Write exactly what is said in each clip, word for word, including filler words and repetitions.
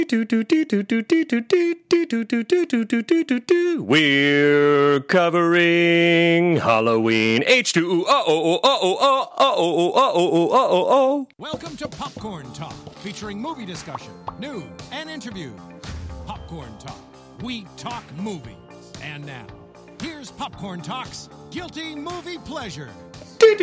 We're covering Halloween H two O. Oh, oh, oh, oh, oh, oh, oh, oh, oh, oh, oh. Welcome to Popcorn Talk, featuring movie discussion, news, and interviews. Popcorn Talk. We talk movies. And now, here's Popcorn Talk's Guilty Movie Pleasure. What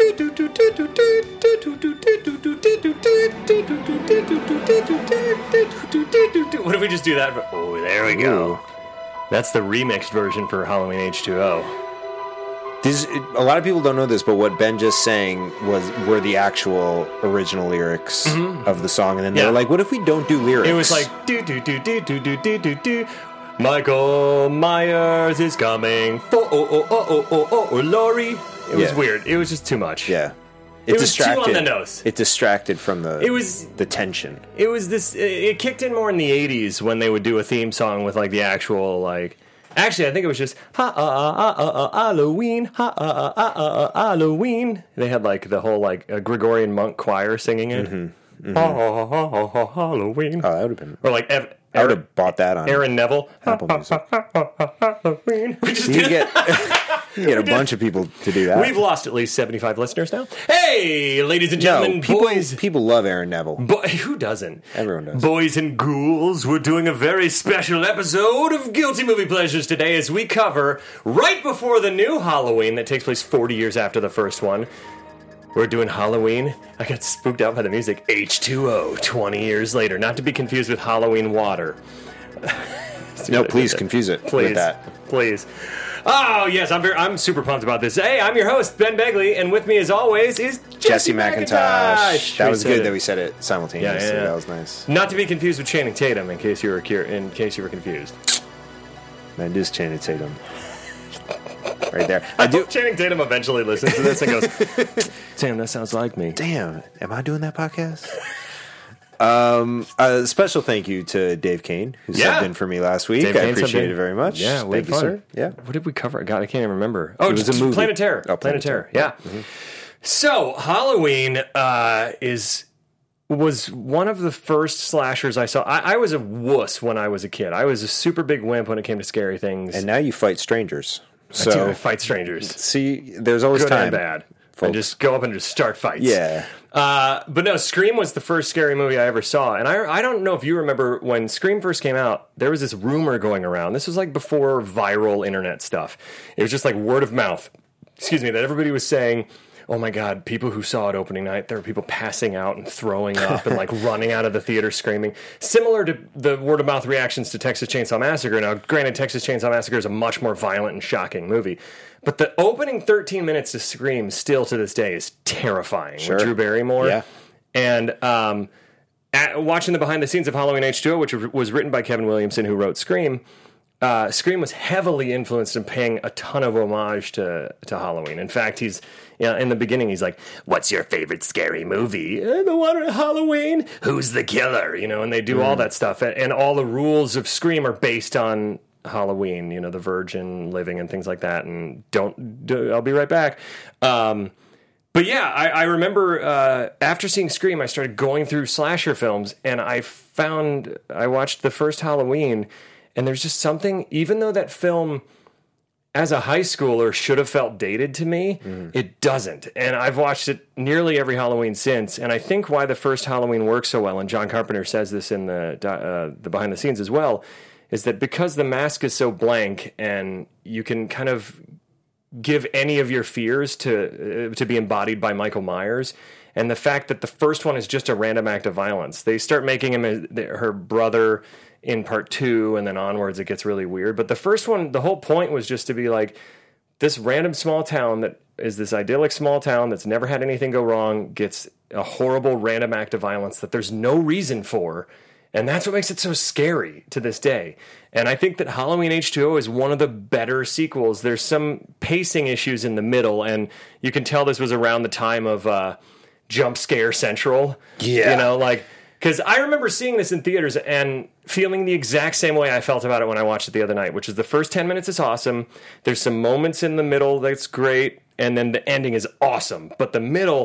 if we just do that? Oh, there we go. That's the remixed version for Halloween H two O. This, a lot of people don't know this, but what Ben just sang was were the actual original lyrics mm-hmm. of the song, and then they yeah. were like, "What if we don't do lyrics?" It was like do do do do do do do do do. Michael Myers is coming for oh oh oh oh oh oh oh Laurie. It was yeah. weird. It was just too much. Yeah. It, it was too on the nose. It distracted from the it was, the tension. It was this. It kicked in more in the eighties when they would do a theme song with like the actual like. Actually, I think it was just ha ah ah ah ah Halloween ha ah ah ah ah Halloween. They had like the whole like a Gregorian monk choir singing it. Mm-hmm. Mm-hmm. Ha ha ha ha ha Halloween. Oh, that would have been. Or like. Ev- I would have bought that on Aaron Neville. Apple Music. Halloween. We just you get, you get a bunch of people to do that. We've lost at least seventy-five listeners now. Hey, ladies and gentlemen, no, people, boys. People love Aaron Neville. Bo- who doesn't? Everyone does. Boys and ghouls, we're doing a very special episode of Guilty Movie Pleasures today as we cover, right before the new Halloween that takes place forty years after the first one, we're doing Halloween. I got spooked out by the music. H two O, twenty years later. Not to be confused with Halloween water. No, please confuse it please, with that. Please. Oh, yes, I'm very, I'm super pumped about this. Hey, I'm your host, Ben Begley, and with me as always is Jesse, Jesse McIntosh. McIntosh. That was good it. that we said it simultaneously. Yeah, yeah, yeah. That was nice. Not to be confused with Channing Tatum, in case you were cur- in case you were confused. That is Channing Tatum. Right there. I, I do. Hope Channing Tatum eventually listens to this and goes, "Damn, that sounds like me." Damn, am I doing that podcast? um, a special thank you to Dave Kane, who yeah. subbed in for me last week. Dave I Kane appreciate in. it very much. Yeah, thank you, fun. sir. Yeah. What did we cover? God, I can't even remember. Oh, it was a movie. Planet Terror. Oh, Planet Terror. Terror. Yeah. Mm-hmm. So Halloween uh, is. was one of the first slashers I saw. I, I was a wuss when I was a kid. I was a super big wimp when it came to scary things. And now you fight strangers. So I do, I fight strangers. See, there's always good time. And bad. Folks. And just go up and just start fights. Yeah. Uh, but no, Scream was the first scary movie I ever saw. And I, I don't know if you remember when Scream first came out, there was this rumor going around. This was like before viral internet stuff. It was just like word of mouth. Excuse me, that everybody was saying, oh my God, people who saw it opening night, there were people passing out and throwing up and like running out of the theater screaming. Similar to the word of mouth reactions to Texas Chainsaw Massacre. Now, granted, Texas Chainsaw Massacre is a much more violent and shocking movie. But the opening thirteen minutes to Scream still to this day is terrifying. Sure. With Drew Barrymore. Yeah. And um, at, watching the behind the scenes of Halloween H two O, which was written by Kevin Williamson, who wrote Scream, Uh, Scream was heavily influenced in paying a ton of homage to, to Halloween. In fact, he's you know, in the beginning, he's like, "What's your favorite scary movie? Eh, the one at Halloween. Who's the killer?" You know, and they do mm. all that stuff, and, and all the rules of Scream are based on Halloween. You know, the Virgin living and things like that. And don't, do, I'll be right back. Um, But yeah, I, I remember uh, after seeing Scream, I started going through slasher films, and I found I watched the first Halloween. And there's just something, even though that film, as a high schooler, should have felt dated to me, mm. it doesn't. And I've watched it nearly every Halloween since. And I think why the first Halloween works so well, and John Carpenter says this in the uh, the behind the scenes as well, is that because the mask is so blank and you can kind of give any of your fears to uh, to be embodied by Michael Myers, and the fact that the first one is just a random act of violence. They start making him a, her brother in part two, and then onwards it gets really weird. But the first one, the whole point was just to be like, this random small town that is this idyllic small town that's never had anything go wrong gets a horrible random act of violence that there's no reason for. And that's what makes it so scary to this day. And I think that Halloween H two O is one of the better sequels. There's some pacing issues in the middle, and you can tell this was around the time of uh, Jump Scare Central. Yeah. You know, like, because I remember seeing this in theaters and feeling the exact same way I felt about it when I watched it the other night, which is the first ten minutes is awesome. There's some moments in the middle that's great, and then the ending is awesome. But the middle,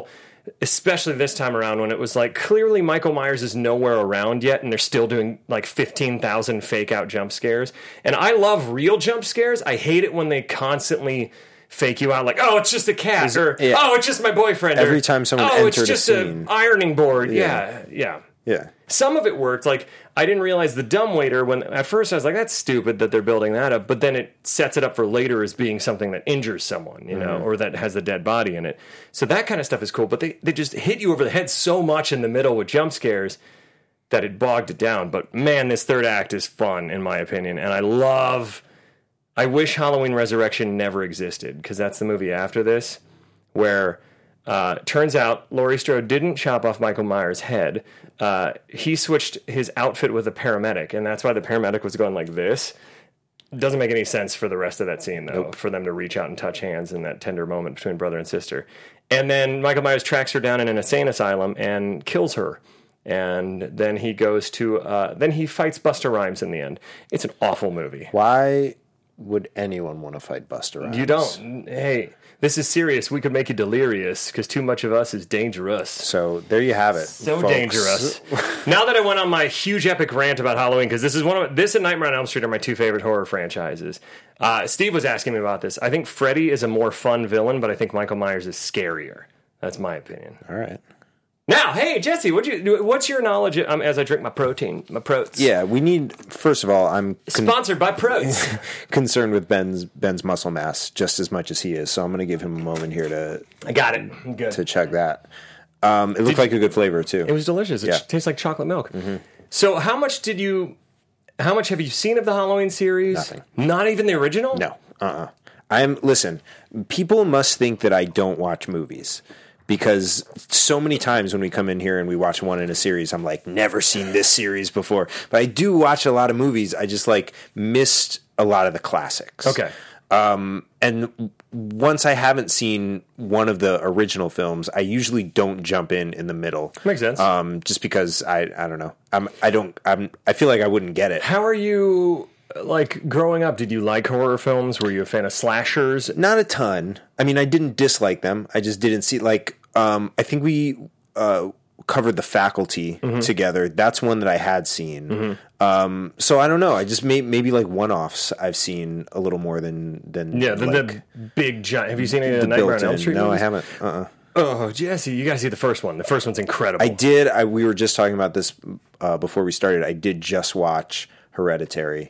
especially this time around when it was like clearly Michael Myers is nowhere around yet and they're still doing like fifteen thousand fake out jump scares. And I love real jump scares. I hate it when they constantly fake you out like, oh, it's just a cat, or yeah. oh, it's just my boyfriend. Every or, time someone oh, it's entered just a scene. an ironing board. Yeah. Yeah, yeah. Yeah. Some of it worked. Like, I didn't realize the dumbwaiter when at first I was like, that's stupid that they're building that up, but then it sets it up for later as being something that injures someone, you know, mm-hmm. or that has a dead body in it. So that kind of stuff is cool, but they, they just hit you over the head so much in the middle with jump scares that it bogged it down. But man, this third act is fun, in my opinion, and I love... I wish Halloween Resurrection never existed, because that's the movie after this, where uh, turns out Laurie Strode didn't chop off Michael Myers' head. Uh, he switched his outfit with a paramedic, and that's why the paramedic was going like this. Doesn't make any sense for the rest of that scene, though, nope. for them to reach out and touch hands in that tender moment between brother and sister. And then Michael Myers tracks her down in an insane asylum and kills her. And then he goes to, uh, then he fights Busta Rhymes in the end. It's an awful movie. Why would anyone want to fight Busta Rhymes? You don't. Hey, this is serious. We could make you delirious because too much of us is dangerous. So there you have it. So folks. dangerous. Now that I went on my huge epic rant about Halloween, because this is one of this and Nightmare on Elm Street are my two favorite horror franchises. Uh, Steve was asking me about this. I think Freddy is a more fun villain, but I think Michael Myers is scarier. That's my opinion. All right. Now, hey Jesse, what you? What's your knowledge um, as I drink my protein, my Proats? Yeah, we need. First of all, I'm con- sponsored by Proats. concerned with Ben's Ben's muscle mass just as much as he is, so I'm going to give him a moment here to. I got it. I'm good to check that. Um, it looked did like you, a good flavor too. It was delicious. It yeah. tastes like chocolate milk. Mm-hmm. So, how much did you? How much have you seen of the Halloween series? Nothing. Not even the original. No. Uh. Uh-uh. I'm listen. People must think that I don't watch movies. Because so many times when we come in here and we watch one in a series, I'm like, never seen this series before. But I do watch a lot of movies. I just like missed a lot of the classics. Okay. Um, and once I haven't seen one of the original films, I usually don't jump in in the middle. Makes sense. Um, just because I I don't know. I'm I don't I'm I feel like I wouldn't get it. How are you? Like, growing up, did you like horror films? Were you a fan of slashers? Not a ton. I mean, I didn't dislike them. I just didn't see, like, um, I think we uh, covered The Faculty mm-hmm. together. That's one that I had seen. Mm-hmm. Um, so I don't know. I just may, maybe, like, one-offs I've seen a little more than... than yeah, the, like, the big giant... Have you seen any of the Nightmare on Elm Street No, movies? I haven't. Uh-uh. Oh, Jesse, you gotta see the first one. The first one's incredible. I did. I, we were just talking about this uh, before we started. I did just watch Hereditary.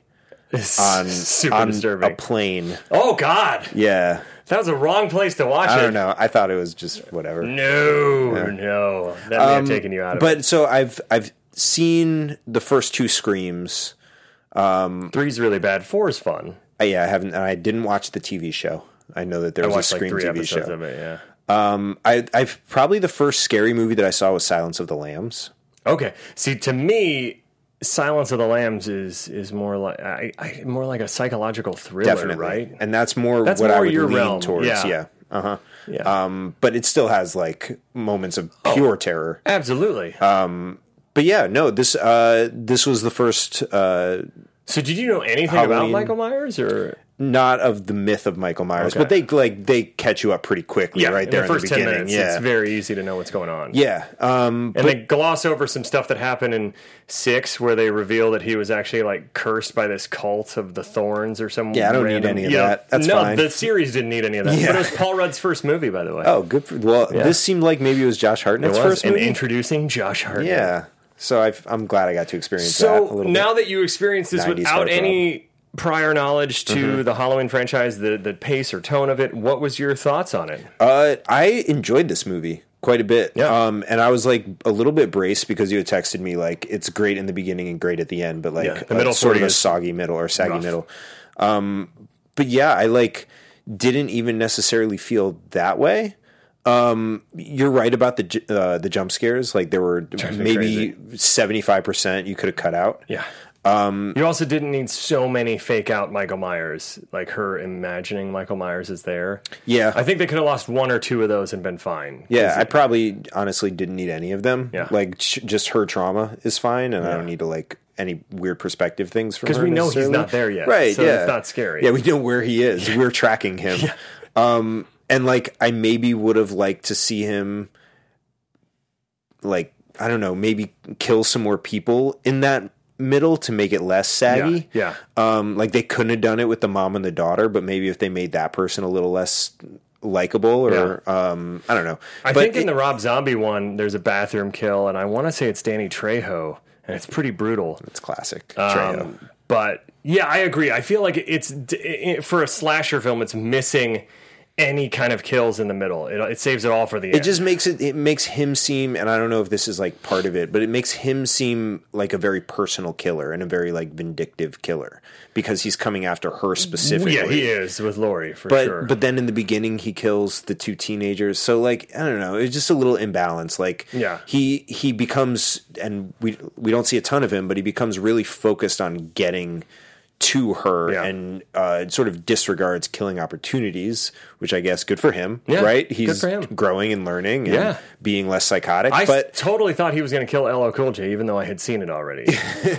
on, super on disturbing. a plane. Oh, God. Yeah. That was the wrong place to watch I it. don't know. I thought it was just whatever. No, yeah. no. That may um, have taken you out of but, it. But so I've I've seen the first two Screams. Um, Three's really bad. Four's fun. I, yeah, I haven't. I didn't watch the T V show. I know that there I was a watched, Scream like, three T V episodes show. Of it, yeah. Um, I, I've probably the first scary movie that I saw was Silence of the Lambs. Okay. See, to me, Silence of the Lambs is is more like I, I, more like a psychological thriller, Definitely. right? And that's more that's what more I would your lean realm. towards. Yeah. Yeah. Uh-huh. Yeah. Um, but it still has like moments of pure oh, terror. Absolutely. Um, but yeah, no, this uh, this was the first. Uh, so did you know anything Halloween, about Michael Myers, or not of the myth of Michael Myers? Okay. But they like they catch you up pretty quickly, yeah, right there in the first in the beginning. ten minutes. Yeah. It's very easy to know what's going on. Yeah, um, and but, they gloss over some stuff that happened in six, where they reveal that he was actually like cursed by this cult of the Thorns or some. Yeah, I don't random, need any of you know, that. That's no, fine. the series didn't need any of that. Yeah. But it was Paul Rudd's first movie, by the way. Oh, good. For, well, yeah. This seemed like maybe it was Josh Hartnett's it was, first and movie. introducing Josh Hartnett. Yeah, so I've, I'm glad I got to experience so that a little bit. now that you experienced this without any prior knowledge to mm-hmm. the Halloween franchise, the the pace or tone of it, what was your thoughts on it? Uh, I enjoyed this movie quite a bit. Yeah. Um, and I was like a little bit braced because you had texted me like it's great in the beginning and great at the end, but like yeah, the middle uh, sort of a is soggy middle or saggy rough. middle. Um, but yeah, I like didn't even necessarily feel that way. Um, you're right about the uh, the jump scares. Like there were maybe seventy-five percent you could have cut out. Yeah. Um, you also didn't need so many fake out Michael Myers, like her imagining Michael Myers is there. Yeah. I think they could have lost one or two of those and been fine. Yeah, I probably honestly didn't need any of them. Yeah. Like sh- just her trauma is fine, and yeah. I don't need to like any weird perspective things from her. Because we know he's not there yet. Right, so yeah. it's not scary. Yeah, we know where he is. We're tracking him. yeah. Um, and like I maybe would have liked to see him like, I don't know, maybe kill some more people in that middle to make it less saggy. Yeah, yeah. Um, like they couldn't have done it with the mom and the daughter, but maybe if they made that person a little less likable or yeah. um, I don't know. I but think in it, the Rob Zombie one, there's a bathroom kill, and I want to say it's Danny Trejo, and it's pretty brutal. It's classic. Um, Trejo. But yeah, I agree. I feel like it's it, for a slasher film, it's missing any kind of kills in the middle. It, it saves it all for the it end. It just makes it, it makes him seem, and I don't know if this is like part of it, but it makes him seem like a very personal killer and a very like vindictive killer because he's coming after her specifically. Yeah, he is with Laurie for but, sure. But then in the beginning, he kills the two teenagers. So like, I don't know, it's just a little imbalance. Like yeah. he, he becomes, and we, we don't see a ton of him, but he becomes really focused on getting to her yeah. and uh, sort of disregards killing opportunities, which I guess good for him, yeah, right? He's good for him. growing and learning and yeah. being less psychotic. I but s- totally thought he was going to kill L L Cool J, even though I had seen it already.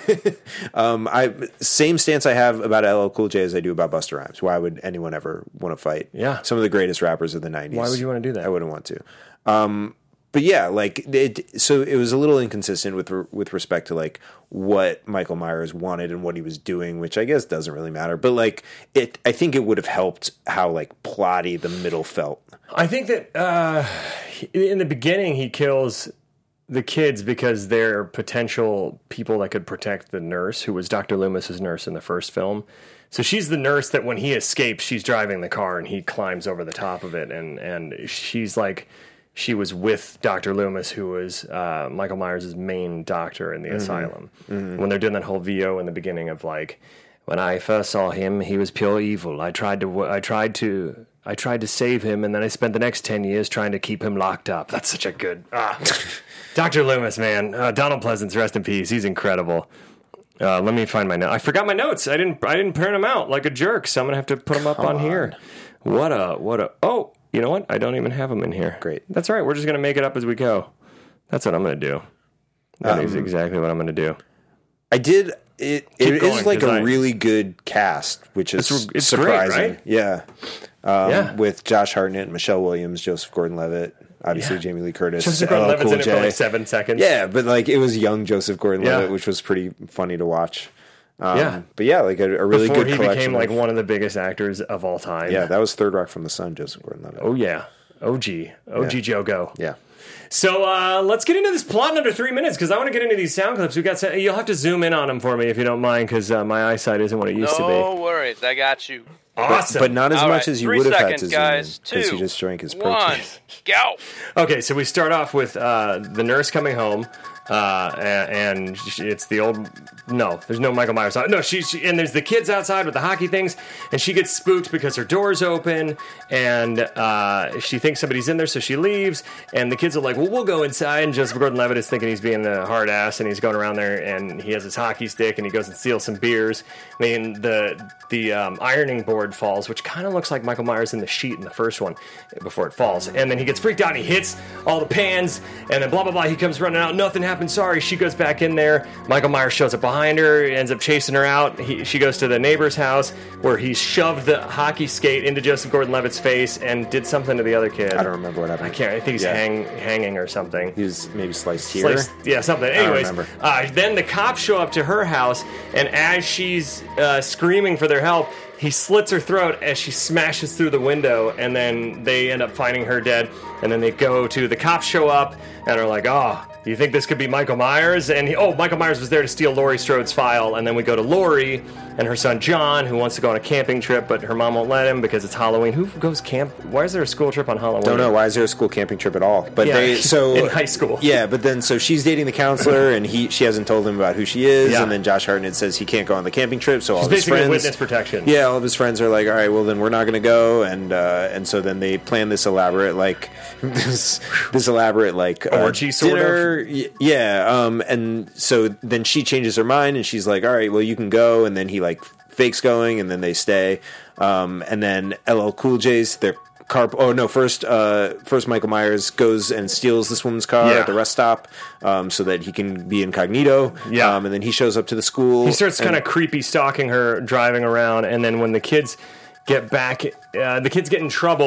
um, I same stance I have about L L Cool J as I do about Busta Rhymes. Why would anyone ever want to fight? Yeah. Some of the greatest rappers of the nineties. Why would you want to do that? I wouldn't want to. Um, But yeah, like it, so it was a little inconsistent with with respect to like what Michael Myers wanted and what he was doing, which I guess doesn't really matter. But like it, I think it would have helped how like plotty the middle felt. I think that uh, in the beginning he kills the kids because they're potential people that could protect the nurse, who was Doctor Loomis's nurse in the first film. So she's the nurse that when he escapes, she's driving the car and he climbs over the top of it, and and she's like. She was with Doctor Loomis, who was uh, Michael Myers' main doctor in the mm-hmm. asylum. Mm-hmm. When they're doing that whole V O in the beginning of like, when I first saw him, he was pure evil. I tried to, I tried to, I tried to save him, and then I spent the next ten years trying to keep him locked up. That's such a good ah. Doctor Loomis, man. Uh, Donald Pleasance, rest in peace. He's incredible. Uh, let me find my notes. I forgot my notes. I didn't. I didn't print them out like a jerk. So I'm gonna have to put them up on, on here. What a what a oh. You know what? I don't even have them in here. Great. That's all right. We're just going to make it up as we go. That's what I'm going to do. That um, is exactly what I'm going to do. I did. It It Keep is like a I, really good cast, which is it's, it's surprising. Great, right? Yeah. Um, yeah. With Josh Hartnett, Michelle Williams, Joseph Gordon-Levitt, obviously yeah. Jamie Lee Curtis. Joseph Gordon-Levitt's cool in it for like seven seconds. Yeah, but like it was young Joseph Gordon-Levitt, yeah. which was pretty funny to watch. Um, yeah. But yeah, like a, a really Before good he collection. became like of, one of the biggest actors of all time. Yeah, that was Third Rock from the Sun, Joseph Gordon-Levitt. Oh, yeah. O G. O G yeah. Joe Go. Yeah. So uh, let's get into this plot in under three minutes because I want to get into these sound clips. We got. Some, you'll have to zoom in on them for me if you don't mind because uh, my eyesight isn't what it used no to be. No worries, I got you. Awesome, but, but not as All much right, as you three would have seconds, had to zoom guys. in because he Two, just drank his one, protein. go. Okay, so we start off with uh, the nurse coming home. Uh, and, and it's the old, no, there's no Michael Myers. No, she, she, and there's the kids outside with the hockey things, and she gets spooked because her door's open, and uh, she thinks somebody's in there, so she leaves, and the kids are like, well, we'll go inside, and Joseph Gordon-Levitt is thinking he's being a hard ass, and he's going around there, and he has his hockey stick, and he goes and steals some beers. I mean, the, the um, ironing board falls, which kind of looks like Michael Myers in the sheet in the first one, before it falls, and then he gets freaked out, and he hits all the pans, and then blah, blah, blah, he comes running out, nothing happens. Sorry, she goes back in there. Michael Myers shows up behind her, ends up chasing her out. He, she goes to the neighbor's house where he shoved the hockey skate into Joseph Gordon-Levitt's face and did something to the other kid. I don't remember what happened. I can't. I think he's yeah. hang, hanging or something. He was maybe sliced here. Sliced, yeah, something. Anyways, I don't remember. Uh, then the cops show up to her house, and as she's uh, screaming for their help, he slits her throat as she smashes through the window, and then they end up finding her dead. And then they go to the cops show up and are like, "Oh, you think this could be Michael Myers?" And he, oh, Michael Myers was there to steal Laurie Strode's file. And then we go to Laurie and her son John, who wants to go on a camping trip, but her mom won't let him because it's Halloween. Who goes camp? Why is there a school trip on Halloween? Don't know. Why is there a school camping trip at all? But yeah, they so in high school. Yeah, but then so she's dating the counselor, and he she hasn't told him about who she is, yeah. and then Josh Hartnett says he can't go on the camping trip, so all She's of his basically friends witness protection. Yeah, all of his friends are like, all right, well then we're not going to go, and uh, and so then they plan this elaborate like this this elaborate like uh, orgy sort dinner. of. Y- yeah, um, and so then she changes her mind, and she's like, all right, well you can go, and then he like fakes going, and then they stay, um, and then L L Cool J's their car. Oh no! First, uh, first Michael Myers goes and steals this woman's car Yeah. at the rest stop, um, so that he can be incognito. Yeah. um, and then he shows up to the school. He starts and- kind of creepy stalking her, driving around, and then when the kids get back, uh, the kids get in trouble.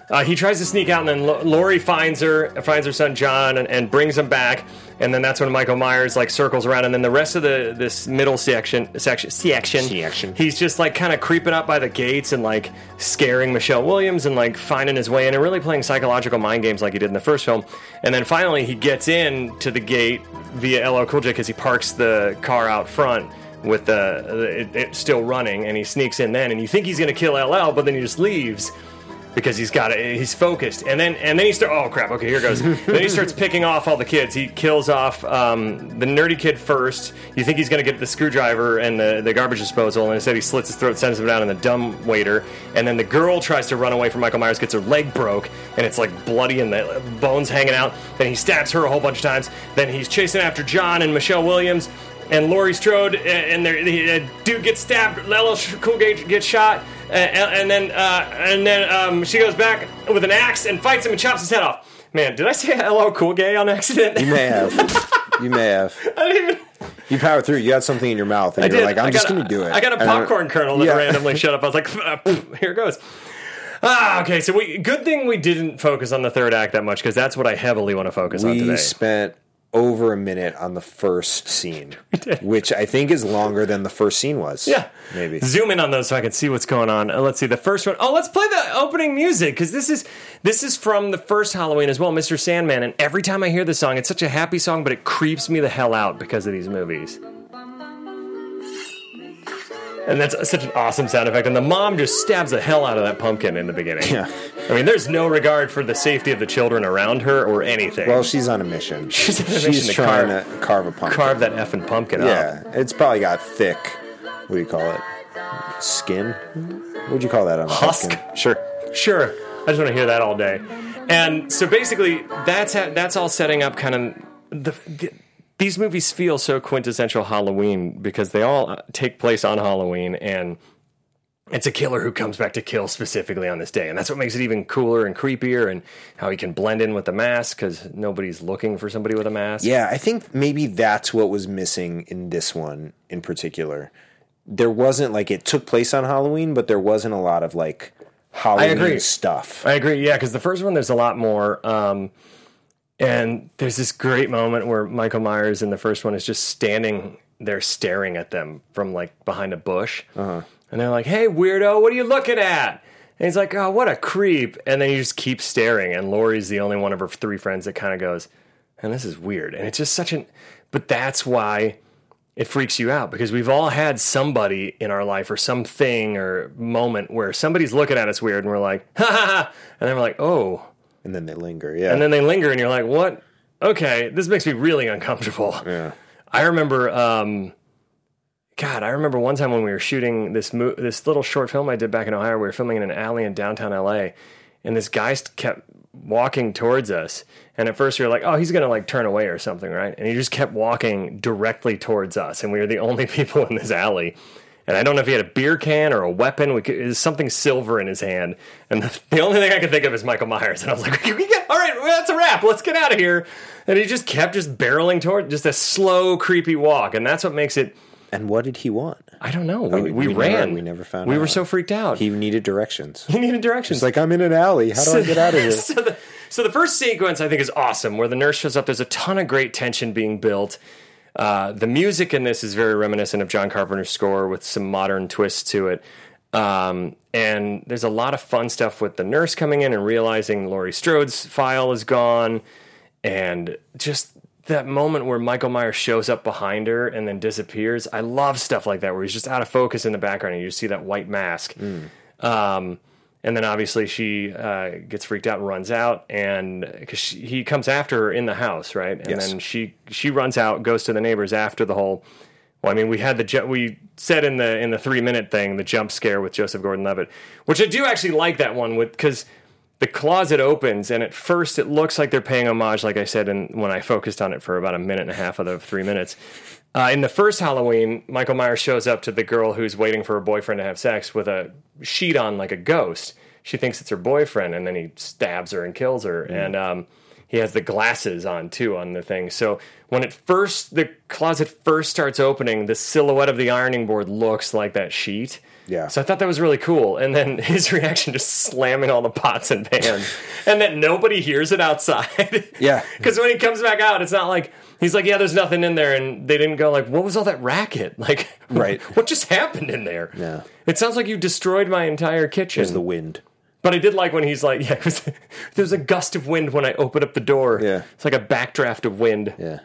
Uh, he tries to sneak out, and then L- Laurie finds her, finds her son John, and, and brings him back. And then that's when Michael Myers like circles around, and then the rest of the this middle section, section, section, Section. he's just like kind of creeping up by the gates and like scaring Michelle Williams and like finding his way in and really playing psychological mind games like he did in the first film. And then finally he gets in to the gate via L L Cool J because he parks the car out front with the, the it, it still running, and he sneaks in then, and you think he's gonna kill L L, but then he just leaves. Because he's got it, he's focused, and then and then he starts. Oh crap! Okay, here goes. Then he starts picking off all the kids. He kills off um, the nerdy kid first. You think he's going to get the screwdriver and the, the garbage disposal, and instead he slits his throat, sends him down in the dumb waiter. And then the girl tries to run away from Michael Myers, gets her leg broke, and it's like bloody and the bones hanging out. Then he stabs her a whole bunch of times. Then he's chasing after John and Michelle Williams and Laurie Strode, and the dude gets stabbed. L L Cool J gets shot. Uh, and then, uh, and then um, she goes back with an axe and fights him and chops his head off. Man, did I say L L Cool J on accident? You may have. You may have. I didn't even. You powered through. You had something in your mouth, and I you're did. like, "I'm I just got a- going to do it." I got a And popcorn kernel that Yeah. randomly shut up. I was like, uh, pff, "Here it goes." Ah, okay. So we good thing we didn't focus on the third act that much because that's what I heavily want to focus on We today. spent over a minute on the first scene, which I think is longer than the first scene was. Yeah. Maybe. Zoom in on those so I can see what's going on. Uh, let's see. The first one. Oh, let's play the opening music because this is this is from the first Halloween as well, Mister Sandman. And every time I hear this song, it's such a happy song, but it creeps me the hell out because of these movies. And that's such an awesome sound effect. And the mom just stabs the hell out of that pumpkin in the beginning. Yeah. I mean, there's no regard for the safety of the children around her or anything. Well, she's on a mission. She's on a mission She's to trying carve- to carve a pumpkin. carve that effing pumpkin up. Yeah, it's probably got thick. What do you call it? Skin? What would you call that on a Husk? pumpkin? Sure. Sure. I just want to hear that all day. And so basically, that's ha- that's all setting up kind of the, the these movies feel so quintessential Halloween because they all take place on Halloween, and it's a killer who comes back to kill specifically on this day. And that's what makes it even cooler and creepier, and how he can blend in with the mask because nobody's looking for somebody with a mask. Yeah, I think maybe that's what was missing in this one in particular. There wasn't, like, it took place on Halloween, but there wasn't a lot of, like, Halloween agree. stuff. I agree, yeah, because the first one, there's a lot more. Um, and there's this great moment where Michael Myers in the first one is just standing there staring at them from, like, behind a bush. Uh-huh. And they're like, "Hey, weirdo, what are you looking at?" And he's like, "Oh, what a creep." And then he just keeps staring. And Laurie's the only one of her three friends that kind of goes, "And this is weird." And it's just such an... But that's why it freaks you out, because we've all had somebody in our life or something or moment where somebody's looking at us weird and we're like, "Ha ha ha." And then we're like, "Oh." And then they linger, yeah. And then they linger and you're like, "What? Okay, this makes me really uncomfortable." Yeah. I remember... Um, God, I remember one time when we were shooting this mo- this little short film I did back in Ohio. We were filming in an alley in downtown L A, and this guy kept walking towards us. And at first we were like, "Oh, he's going to like turn away or something, right?" And he just kept walking directly towards us, and we were the only people in this alley. And I don't know if he had a beer can or a weapon. We could, it was something silver in his hand. And the, the only thing I could think of is Michael Myers. And I was like, we get, all right, well, that's a wrap. Let's get out of here. And he just kept just barreling toward, just a slow, creepy walk. And that's what makes it... And what did he want? I don't know. We, Oh, we, we ran. never- we never found We out. were so freaked out. He needed directions. He needed directions. It's like, I'm in an alley. How do I get out of here? so, the, so the first sequence, I think, is awesome, where the nurse shows up. There's a ton of great tension being built. Uh, the music in this is very reminiscent of John Carpenter's score with some modern twists to it. Um, and there's a lot of fun stuff with the nurse coming in and realizing Laurie Strode's file is gone. And just that moment where Michael Myers shows up behind her and then disappears. I love stuff like that, where he's just out of focus in the background and you just see that white mask. Mm. Um, and then obviously she uh, gets freaked out and runs out, and because he comes after her in the house, right? And Yes. then she she runs out, goes to the neighbors after the whole. Well, I mean, we had the ju- we said in the in the three minute thing the jump scare with Joseph Gordon-Levitt, which I do actually like that one with because the closet opens and at first it looks like they're paying homage, like I said, and when I focused on it for about a minute and a half of the three minutes. Uh, in the first Halloween, Michael Myers shows up to the girl who's waiting for her boyfriend to have sex with a sheet on like a ghost. She thinks it's her boyfriend, and then he stabs her and kills her. Mm. And um, he has the glasses on too on the thing. So when it first the closet first starts opening, the silhouette of the ironing board looks like that sheet. Yeah. So I thought that was really cool. And then his reaction just slamming all the pots and pans. And that nobody hears it outside. Yeah. Because when he comes back out, it's not like, he's like, yeah, there's nothing in there. And they didn't go like, what was all that racket? Like, right. what just happened in there? Yeah. It sounds like you destroyed my entire kitchen. There's the wind. But I did like when he's like, yeah, it was, there was a gust of wind when I opened up the door. Yeah. It's like a backdraft of wind. Yeah.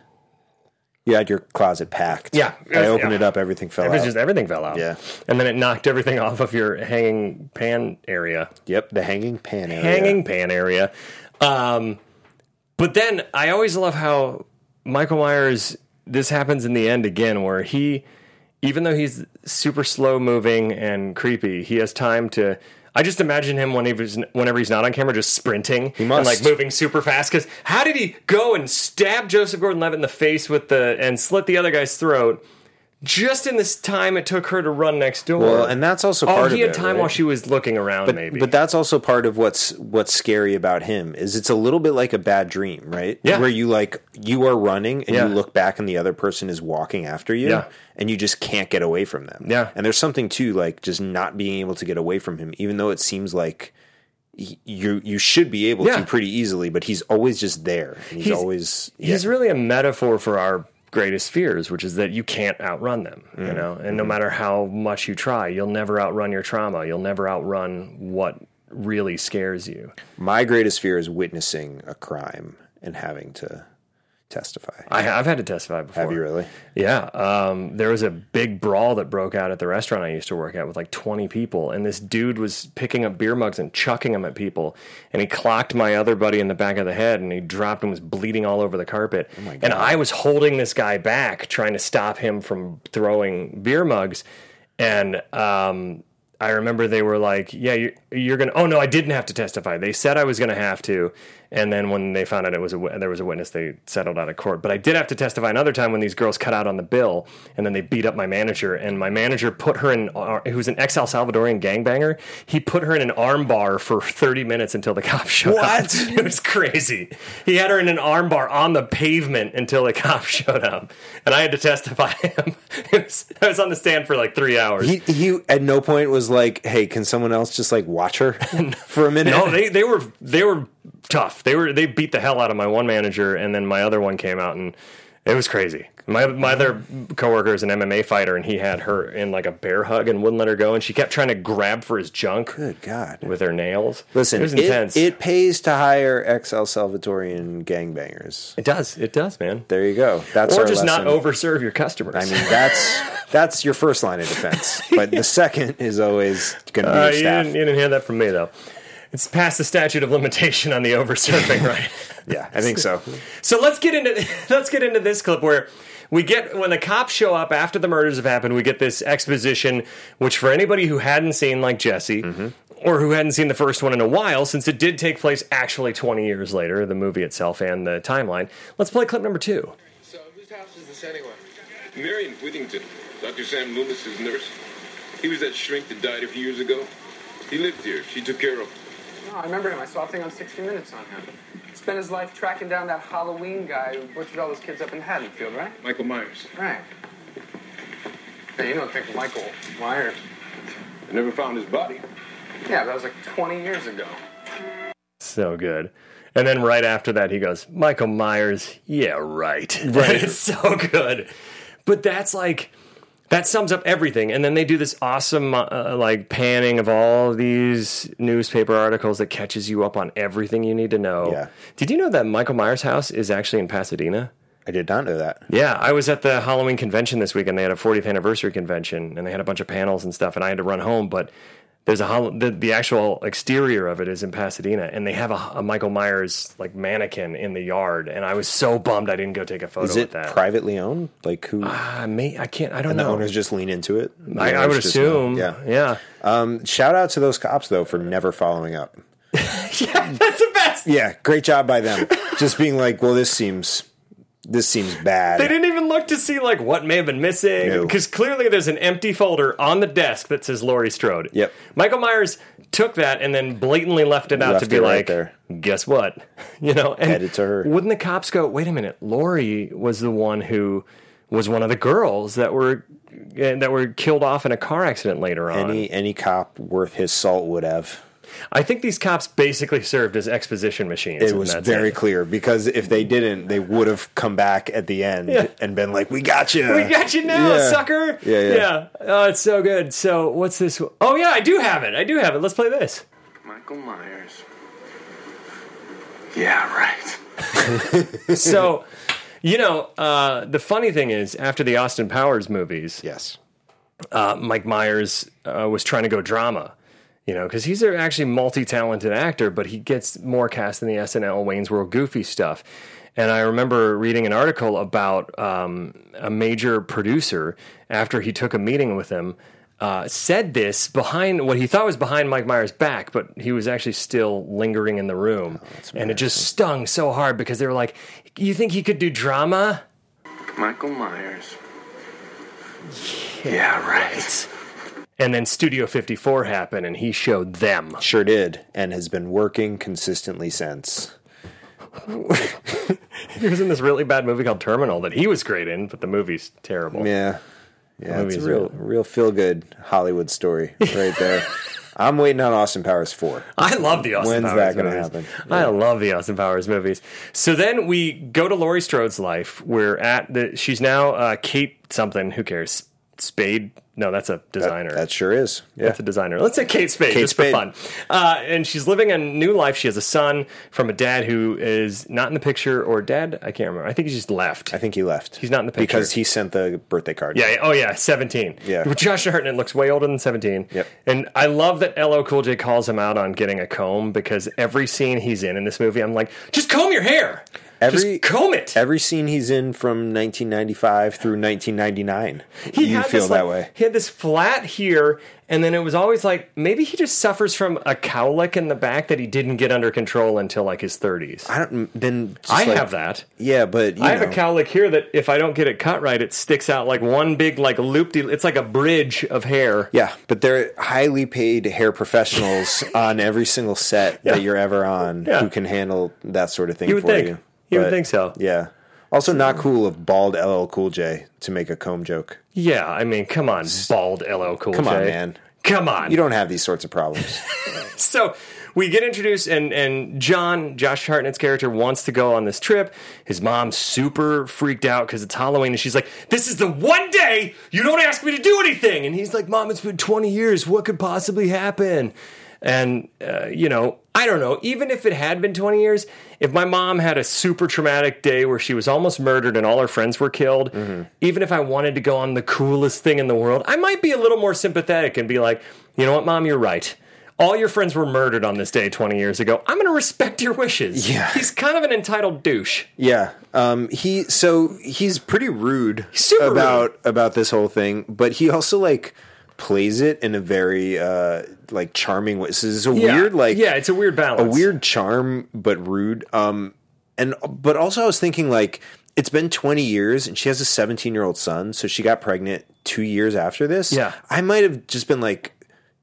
You had your closet packed. Yeah. I opened yeah. it up, everything fell It was out. just everything fell out. Yeah. And then it knocked everything off of your hanging pan area. Yep, the hanging pan area. Hanging pan area. Um, but then I always love how Michael Myers, this happens in the end again, where he, even though he's super slow moving and creepy, he has time to... I just imagine him when he was, whenever he's not on camera, just sprinting He must. and like moving super fast. Because how did he go and stab Joseph Gordon-Levitt in the face with the and slit the other guy's throat just in this time it took her to run next door? Well, and that's also oh, part he of had it, time right? while she was looking around. But, maybe, but that's also part of what's what's scary about him is it's a little bit like a bad dream, right? Yeah. Where you like you are running and Yeah. you look back and the other person is walking after you, Yeah. and you just can't get away from them. Yeah. And there's something too like just not being able to get away from him, even though it seems like he- you you should be able Yeah. to pretty easily, but he's always just there. And he's, He's- always he's yeah. really a metaphor for our greatest fears, which is that you can't outrun them, Mm. you know, and no matter how much you try, you'll never outrun your trauma. You'll never outrun what really scares you. My greatest fear is witnessing a crime and having to testify. I, I've had to testify before. Have you really? Yeah. Um, there was a big brawl that broke out at the restaurant I used to work at with like twenty people. And this dude was picking up beer mugs and chucking them at people. And he clocked my other buddy in the back of the head and he dropped and was bleeding all over the carpet. Oh my God. And I was holding this guy back, trying to stop him from throwing beer mugs. And um, I remember they were like, yeah, you're, you're going to... Oh, no, I didn't have to testify. They said I was going to have to. And then when they found out it was a, there was a witness, they settled out of court. But I did have to testify another time when these girls cut out on the bill, and then they beat up my manager. And my manager put her in... Who's an ex-El Salvadorian gangbanger. He put her in an arm bar for thirty minutes until the cops showed What? up. It was crazy. He had her in an arm bar on the pavement until the cops showed up. And I had to testify him. It was, I was on the stand for like three hours. He he at no point was like, "Hey, can someone else just like watch her for a minute?" No, they they were they were tough. They were they beat the hell out of my one manager, and then my other one came out, and it was crazy. My my other coworker is an M M A fighter, and he had her in like a bear hug and wouldn't let her go, and she kept trying to grab for his junk. Good God. With her nails. Listen, it was it, intense. it pays to hire ex-El Salvadorian gangbangers. It does. It does, man. There you go. That's Or our just lesson. not overserve your customers. I mean, that's that's your first line of defense, but the second is always going to be Uh, your you, staff. didn't, you didn't hear that from me, though. It's past the statute of limitation on the overserving, right? Yeah, I think so. So let's get into let's get into this clip where we get when the cops show up after the murders have happened. We get this exposition, which for anybody who hadn't seen, like Jesse, Mm-hmm. or who hadn't seen the first one in a while, since it did take place actually twenty years later, the movie itself and the timeline. Let's play clip number two. So whose house is this anyway? Marion Whittington, Doctor Sam Loomis's nurse. He was that shrink that died a few years ago. He lived here. She took care of him. No, I remember him. I saw a thing on sixty minutes on him. Spent his life tracking down that Halloween guy who butchered all those kids up in Haddonfield, right? Michael Myers. Right. Hey, you don't think Michael Myers? I never found his body. Yeah, that was like twenty years ago. So good. And then right after that, he goes, Michael Myers, yeah, right. Right. It's so good. But that's like... That sums up everything. And then they do this awesome, uh, like, panning of all these newspaper articles that catches you up on everything you need to know. Yeah. Did you know that Michael Myers' house is actually in Pasadena? I did not know that. Yeah, I was at the Halloween convention this week, and they had a fortieth anniversary convention, and they had a bunch of panels and stuff, and I had to run home, but there's a hol- the, the actual exterior of it is in Pasadena, and they have a, a Michael Myers, like, mannequin in the yard, and I was so bummed I didn't go take a photo Is with it that. privately owned? Like who? I may, I can't, I don't and the know. owners just lean into it? The I, I owners would just assume. know. Yeah. Yeah. Um, shout out to those cops though for never following up. Yeah, that's the best. Yeah, great job by them. Just being like, well, this seems This seems bad. They didn't even look to see like what may have been missing, No. because clearly there's an empty folder on the desk that says Laurie Strode. Yep. Michael Myers took that and then blatantly left it out Left to be it right like, there. guess what? You know, and Headed to her. Wouldn't the cops go, wait a minute, Laurie was the one who was one of the girls that were uh, that were killed off in a car accident later on. Any any cop worth his salt would have. I think these cops basically served as exposition machines. It and was that's very it. clear, because if they didn't, they would have come back at the end Yeah. and been like, "We got you, We got you now, Yeah. sucker." Yeah, yeah. yeah. Oh, it's so good. So what's this? Oh, yeah, I do have it. I do have it. Let's play this. Michael Myers. Yeah, right. So, you know, uh, the funny thing is, after the Austin Powers movies, Yes, uh, Mike Myers uh, was trying to go drama. You know, because he's an actually multi-talented actor, but he gets more cast in the S N L, Wayne's World Goofy stuff. And I remember reading an article about um, a major producer, after he took a meeting with him, uh, said this behind what he thought was behind Mike Myers' back, but he was actually still lingering in the room. Oh, and it just stung so hard, because they were like, you think he could do drama? Michael Myers. Yeah, right. And then Studio fifty-four happened, and he showed them. sure did, and has been working consistently since. He was in this really bad movie called Terminal that he was great in, but the movie's terrible. Yeah, yeah, it's a movie's real, real feel good Hollywood story right there. I'm waiting on Austin Powers four. I love the Austin When's Powers that gonna movies. happen? I love the Austin Powers movies. So then we go to Laurie Strode's life. We're at the. She's now uh, Kate something. Who cares? Spade? No, that's a designer. That, that sure is. Yeah. That's a designer. Let's say Kate Spade, Kate just Spade. for fun. Uh, and she's living a new life. She has a son from a dad who is not in the picture, or dad, I can't remember. I think he just left. I think he left. He's not in the picture. because he sent the birthday card. Yeah. Oh, yeah. seventeen. Yeah. Josh Hartnett looks way older than seventeen. Yep. And I love that L L Cool J calls him out on getting a comb, because every scene he's in in this movie, I'm like, just comb your hair. Every just comb it. Every scene he's in from nineteen ninety-five through nineteen ninety-nine, He you had feel this, that like- way. He had this flat here, and then it was always like, maybe he just suffers from a cowlick in the back that he didn't get under control until like his thirties. I don't. Then just I like- have that. Yeah, but you I have know, a cowlick here that if I don't get it cut right, it sticks out like one big like loop. It's like a bridge of hair. Yeah, but they're highly paid hair professionals on every single set Yeah. that you're ever on Yeah. who can handle that sort of thing You would for think. you. You would But, think so. Yeah. Also, not cool of bald L L Cool J to make a comb joke. Yeah, I mean, come on, bald L L Cool Come J. on, man. Come on. You don't have these sorts of problems. So we get introduced, and, and John, Josh Hartnett's character, wants to go on this trip. His mom's super freaked out because it's Halloween, and she's like, this is the one day you don't ask me to do anything. And he's like, Mom, it's been twenty years. What could possibly happen? And, uh, you know, I don't know. Even if it had been twenty years, if my mom had a super traumatic day where she was almost murdered and all her friends were killed, Mm-hmm. even if I wanted to go on the coolest thing in the world, I might be a little more sympathetic and be like, you know what, Mom, you're right. All your friends were murdered on this day twenty years ago. I'm going to respect your wishes. Yeah. He's kind of an entitled douche. Yeah. Um, he so he's pretty rude Super about rude. about this whole thing, but he also like plays it in a very uh like charming way. So it's a Yeah. weird like Yeah, it's a weird balance. a weird charm but rude. Um and but also I was thinking like it's been twenty years and she has a seventeen-year-old son, so she got pregnant two years after this. Yeah. I might have just been like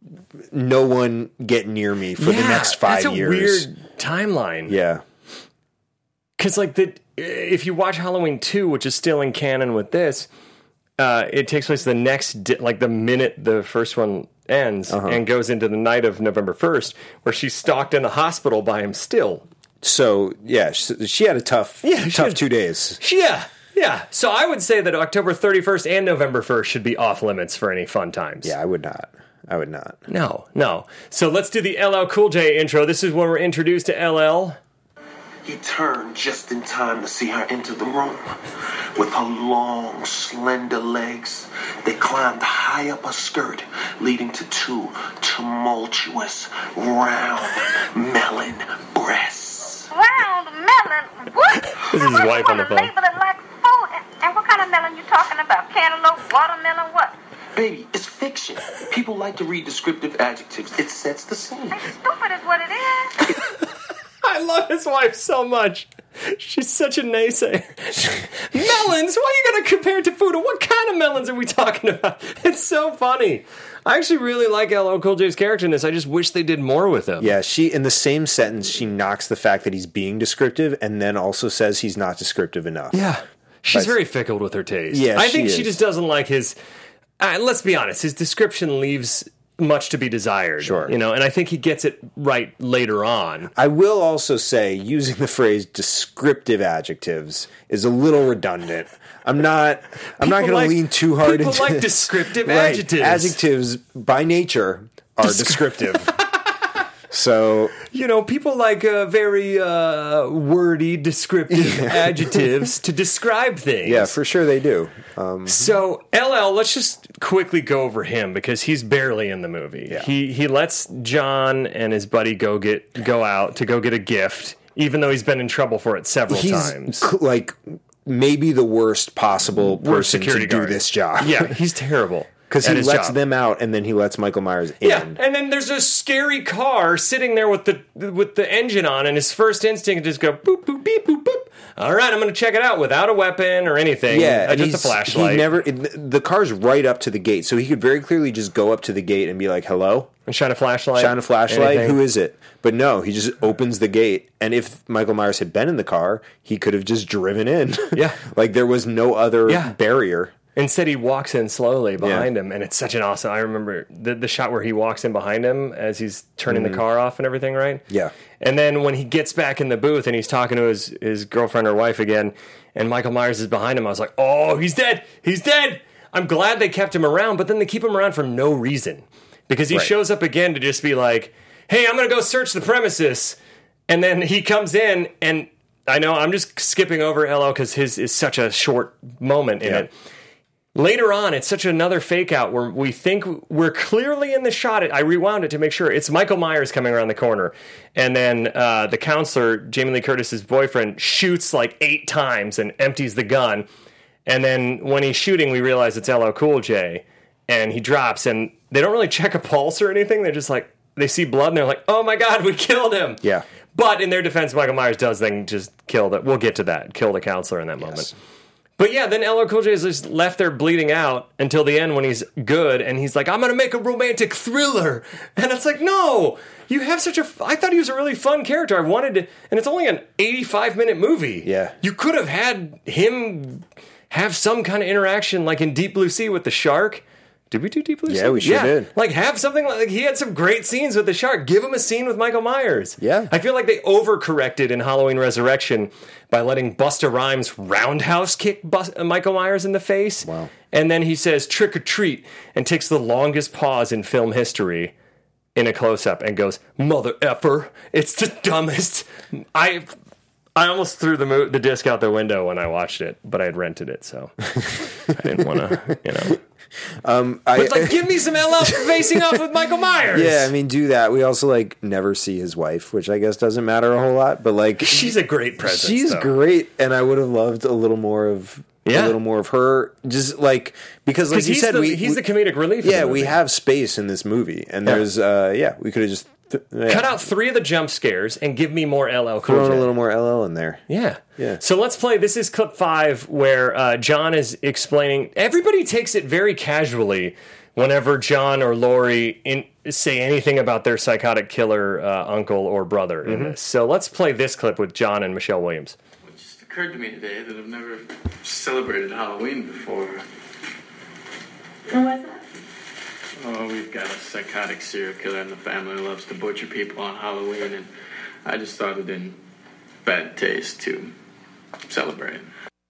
no one get near me for the Yeah, next five that's a years. weird timeline. Yeah. Because, like, the if you watch Halloween two, which is still in canon with this, uh, it takes place the next, di- like, the minute the first one ends Uh-huh. and goes into the night of November first, where she's stalked in the hospital by him still. So yeah, she, she had a tough, Yeah, she tough had- two days. Yeah, yeah. So I would say that October thirty-first and November first should be off limits for any fun times. Yeah, I would not. I would not. No, no. So let's do the L L Cool J intro. This is when we're introduced to L L. He turned just in time to see her enter the room. With her long, slender legs, they climbed high up her skirt, leading to two tumultuous, round, melon breasts. Round melon? What? This is his wife on the phone. Label it like food. And, and what kind of melon you talking about? Cantaloupe, watermelon, what? Baby, it's fiction. People like to read descriptive adjectives. It sets the scene. Hey, stupid is what it is. I love his wife so much. She's such a naysayer. Melons? Why are you going to compare it to food? What kind of melons are we talking about? It's so funny. I actually really like L L Cool J's character in this. I just wish they did more with him. Yeah, she in the same sentence, she knocks the fact that he's being descriptive and then also says he's not descriptive enough. Yeah. She's But- very fickle with her taste. Yeah, I she think she is. just doesn't like his... Uh, let's be honest. His description leaves much to be desired. Sure. You know, and I think he gets it right later on. I will also say using the phrase descriptive adjectives is a little redundant. I'm not I'm not People going like- to lean too hard people into like descriptive Right. adjectives. Adjectives by nature are descriptive. So, You know, people like uh, very uh, wordy, descriptive adjectives to describe things. yeah, for sure they do. Um, So L L, let's just quickly go over him because he's barely in the movie. Yeah. He he lets John and his buddy go get go out to go get a gift, even though he's been in trouble for it several he's times. c- like maybe the worst possible Worst person to security do guard. this job. Yeah, he's terrible. Because at he his lets job. them out and then he lets Michael Myers in. Yeah, and then there's a scary car sitting there with the with the engine on, and his first instinct is just go boop boop beep boop boop. All right, I'm going to check it out without a weapon or anything. Yeah, uh, and just a he's- flashlight. He never. it- the car's right up to the gate, so he could very clearly just go up to the gate and be like, "Hello." and shine a flashlight. Shine a flashlight. anything. Who is it? But no, he just opens the gate. And if Michael Myers had been in the car, he could have just driven in. Yeah. like there was no other Yeah. barrier. Instead, he walks in slowly behind Yeah. him, and it's such an awesome. I remember the the shot where he walks in behind him as he's turning the car off and everything, right? Yeah. And then when he gets back in the booth and he's talking to his his girlfriend or wife again, and Michael Myers is behind him, I was like, "Oh, he's dead! He's dead!" I'm glad they kept him around, but then they keep him around for no reason because he Right. shows up again to just be like, "Hey, I'm gonna go search the premises," and then he comes in and. I know I'm just skipping over L L because his is such a short moment in Yeah. it. Later on, it's such another fake out where we think we're clearly in the shot. I rewound it to make sure it's Michael Myers coming around the corner. And then uh, the counselor, Jamie Lee Curtis's boyfriend, shoots like eight times and empties the gun. And then when he's shooting, we realize it's L L Cool J. And he drops, and they don't really check a pulse or anything. They're just like, they see blood, and they're like, oh my God, we killed him. Yeah. But in their defense, Michael Myers does then just kill the, we'll get to that, kill the counselor in that moment. But yeah, then L L Cool J is just left there bleeding out until the end when he's good, and he's like, I'm going to make a romantic thriller. And it's like, no, you have such a, I thought he was a really fun character. I wanted to, and it's only an eighty-five minute movie. Yeah. You could have had him have some kind of interaction like in Deep Blue Sea with the shark. Did we do Deep Blue Sea? Yeah, we sure did. Like, have something like, like he had some great scenes with the shark. Give him a scene with Michael Myers. Yeah. I feel like they overcorrected in Halloween Resurrection by letting Busta Rhymes roundhouse kick Bus- uh, Michael Myers in the face. Wow. And then he says trick or treat and takes the longest pause in film history in a close up and goes, mother effer. It's the dumbest. I I almost threw the mo- the disc out the window when I watched it, but I had rented it, so I didn't want to, you know. Um, I, But like, give me some L L facing off with Michael Myers. yeah, I mean, do that. We also like never see his wife, which I guess doesn't matter a whole lot. But like, she's a great presence. she's though. great, and I would have loved a little more of Yeah. a little more of her. Just like because, like Because you he's, said, the, we he's we- the comedic relief. of yeah, the we movie. have space in this movie, and Yeah. there's uh, yeah, we could have just th- yeah, Cut out three of the jump scares and give me more L L Cool thrown J. a little more L L in there. Yeah. Yeah. So let's play. This is clip five where uh, John is explaining. Everybody takes it very casually whenever John or Laurie in, say anything about their psychotic killer uh, uncle or brother Mm-hmm. in this. So let's play this clip with John and Michelle Williams. It just occurred to me today that I've never celebrated Halloween before. What was that? Oh, we've got a psychotic serial killer in the family who loves to butcher people on Halloween, and I just thought it in bad taste to celebrate.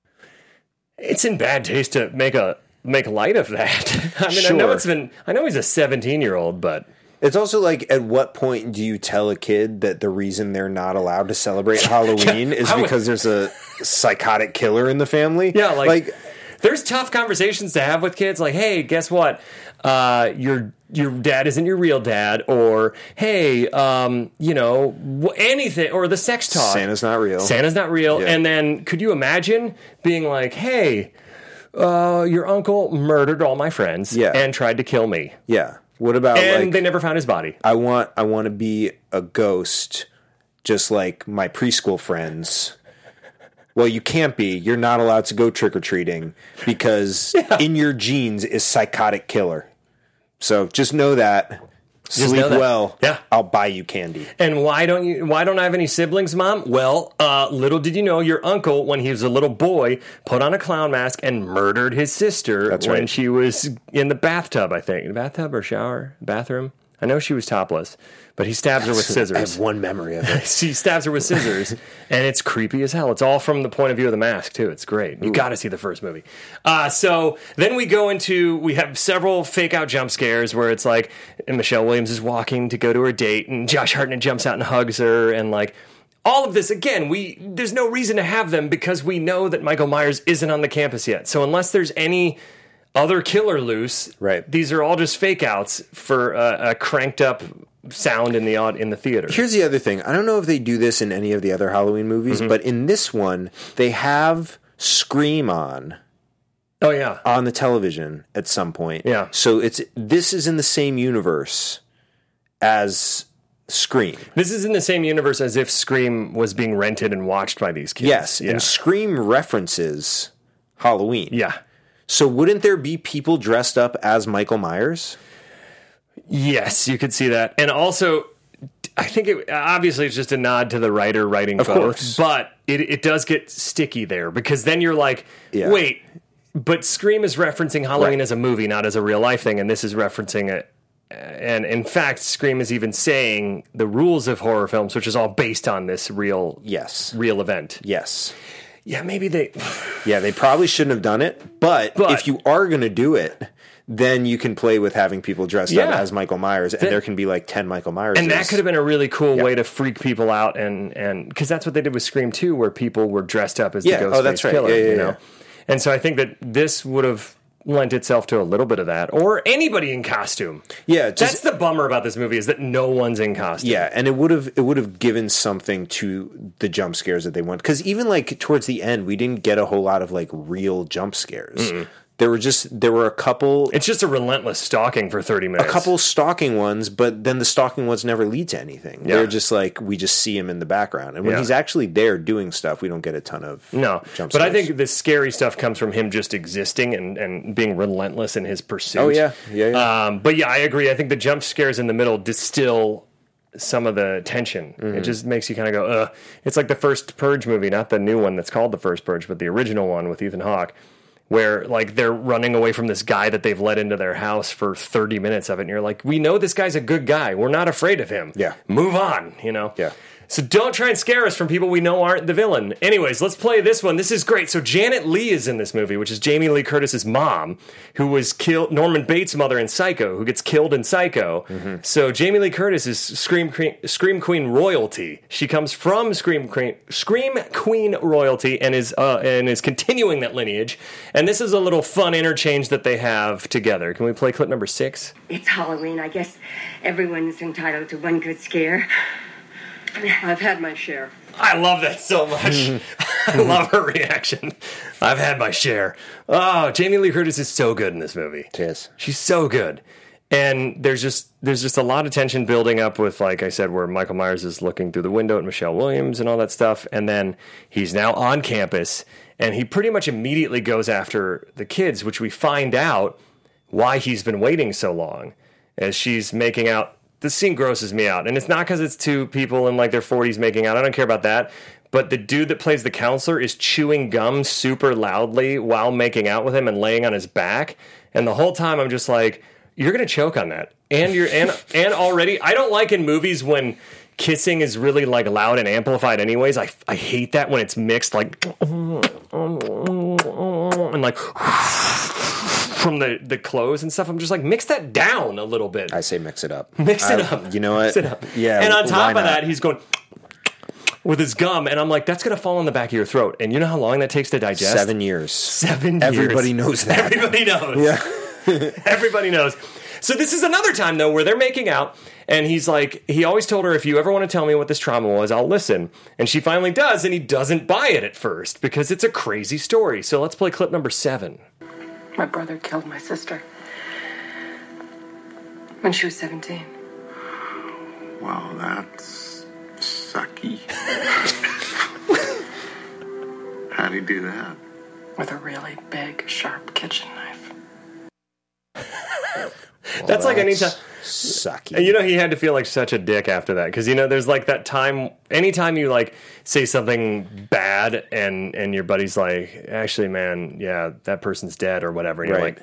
It's in bad taste to make a make light of that. I mean, I know Sure. it's been. I know he's a seventeen year old, but It's also like, at what point do you tell a kid that the reason they're not allowed to celebrate Halloween is how- because there's a psychotic killer in the family? yeah, like, like there's tough conversations to have with kids. Like, hey, guess what? Uh, your your dad isn't your real dad, or hey, um, you know, wh- anything, or the sex talk. Santa's not real. Santa's not real. Yeah. And then, could you imagine being like, hey, uh, your uncle murdered all my friends Yeah. and tried to kill me, yeah. What about and like they never found his body. I want I want to be a ghost, just like my preschool friends, well, you can't be. You're not allowed to go trick-or-treating because yeah. in your genes is psychotic killer. So just know that. Just Sleep know that. well. Yeah. I'll buy you candy. And why don't you? Why don't I have any siblings, Mom? Well, uh, little did you know, your uncle, when he was a little boy, put on a clown mask and murdered his sister That's when right. she was in the bathtub, I think. Bathtub or shower? Bathroom? I know she was topless, but he stabs her with scissors. I have one memory of it. He stabs her with scissors, and it's creepy as hell. It's all from the point of view of the mask, too. It's great. You got to see the first movie. Uh, so then we go into, we have several fake-out jump scares where it's like Michelle Williams is walking to go to her date, and Josh Hartnett jumps out and hugs her, and like all of this, again, we there's no reason to have them because we know that Michael Myers isn't on the campus yet. So unless there's any other killer loose, right? These are all just fake outs for a, a cranked up sound in the in the theater. Here's the other thing. I don't know if they do this in any of the other Halloween movies, mm-hmm. but in this one, they have Scream on. Oh yeah, on the television at some point. Yeah. So it's this is in the same universe as Scream. This is in the same universe as if Scream was being rented and watched by these kids. Yes, yeah. and Scream references Halloween. Yeah. So wouldn't there be people dressed up as Michael Myers? Yes, you could see that. And also, I think it, obviously it's just a nod to the writer writing of both, course. But it, it does get sticky there because then you're like, yeah. wait, but Scream is referencing Halloween right. as a movie, not as a real life thing, and this is referencing it. And in fact, Scream is even saying the rules of horror films, which is all based on this real, yes, real event. Yes. Yeah, maybe they... yeah, they probably shouldn't have done it, but, but if you are going to do it, then you can play with having people dressed yeah. up as Michael Myers, and then, there can be like ten Michael Myers. And that could have been a really cool yeah. way to freak people out, and and because that's what they did with Scream two, where people were dressed up as yeah. the Ghostface oh, that's right. killer. Yeah, yeah, you know? yeah. And so I think that this would have lent itself to a little bit of that, or anybody in costume. Yeah, just, that's the bummer about this movie is that no one's in costume. Yeah, and it would have it would have given something to the jump scares that they want, because even like towards the end, we didn't get a whole lot of like real jump scares. Mm-mm. There were just there were a couple. It's just a relentless stalking for thirty minutes. A couple stalking ones, but then the stalking ones never lead to anything. Yeah. They're just like we just see him in the background, and when yeah. he's actually there doing stuff, we don't get a ton of no. jump but scares. I think the scary stuff comes from him just existing and, and being relentless in his pursuit. Oh yeah, yeah. yeah. Um, but yeah, I agree. I think the jump scares in the middle distill some of the tension. Mm-hmm. It just makes you kind of go, ugh. It's like the first Purge movie, not the new one that's called The First Purge, but the original one with Ethan Hawke, where like they're running away from this guy that they've let into their house for thirty minutes of it. And you're like, we know this guy's a good guy. We're not afraid of him. Yeah. Move on, you know? Yeah. So don't try and scare us from people we know aren't the villain. Anyways, let's play this one. This is great. So Janet Leigh is in this movie, which is Jamie Lee Curtis's mom, who was killed, Norman Bates' mother in Psycho, who gets killed in Psycho. Mm-hmm. So Jamie Lee Curtis is Scream Queen, Scream Queen royalty. She comes from Scream Queen, Scream Queen royalty and is uh, and is continuing that lineage. And this is a little fun interchange that they have together. Can we play clip number six? It's Halloween. I guess everyone's entitled to one good scare. I've had my share. I love that so much. I love her reaction. I've had my share. Oh, Jamie Lee Curtis is so good in this movie. She is. She's so good. And there's just there's just a lot of tension building up with, like I said, where Michael Myers is looking through the window at Michelle Williams and all that stuff. And then he's now on campus, and he pretty much immediately goes after the kids, which we find out why he's been waiting so long, as she's making out. The scene grosses me out. And it's not because it's two people in like their forties making out. I don't care about that. But the dude that plays the counselor is chewing gum super loudly while making out with him and laying on his back. And the whole time I'm just like, you're going to choke on that. And you're and and already, I don't like in movies when kissing is really like loud and amplified anyways. I, I hate that when it's mixed like and like from the, the clothes and stuff. I'm just like, mix that down a little bit. I say mix it up. Mix it I, up. You know what? Mix it up. Yeah. And on top of not? that, he's going with his gum, and I'm like, that's going to fall in the back of your throat. And you know how long that takes to digest? Seven years. Seven Everybody years. knows that. Everybody knows. Yeah. Everybody knows. So this is another time, though, where they're making out, and he's like, he always told her, if you ever want to tell me what this trauma was, I'll listen. And she finally does, and he doesn't buy it at first, because it's a crazy story. So let's play clip number seven. My brother killed my sister when she was seventeen. Well, that's sucky. How'd he do that? With a really big, sharp kitchen knife. Well, that's like anytime. Sucky. And you know, he had to feel like such a dick after that because you know, there's like that time. Anytime you like say something bad, and and your buddy's like, "Actually, man, yeah, that person's dead" or whatever, and you're Right. like,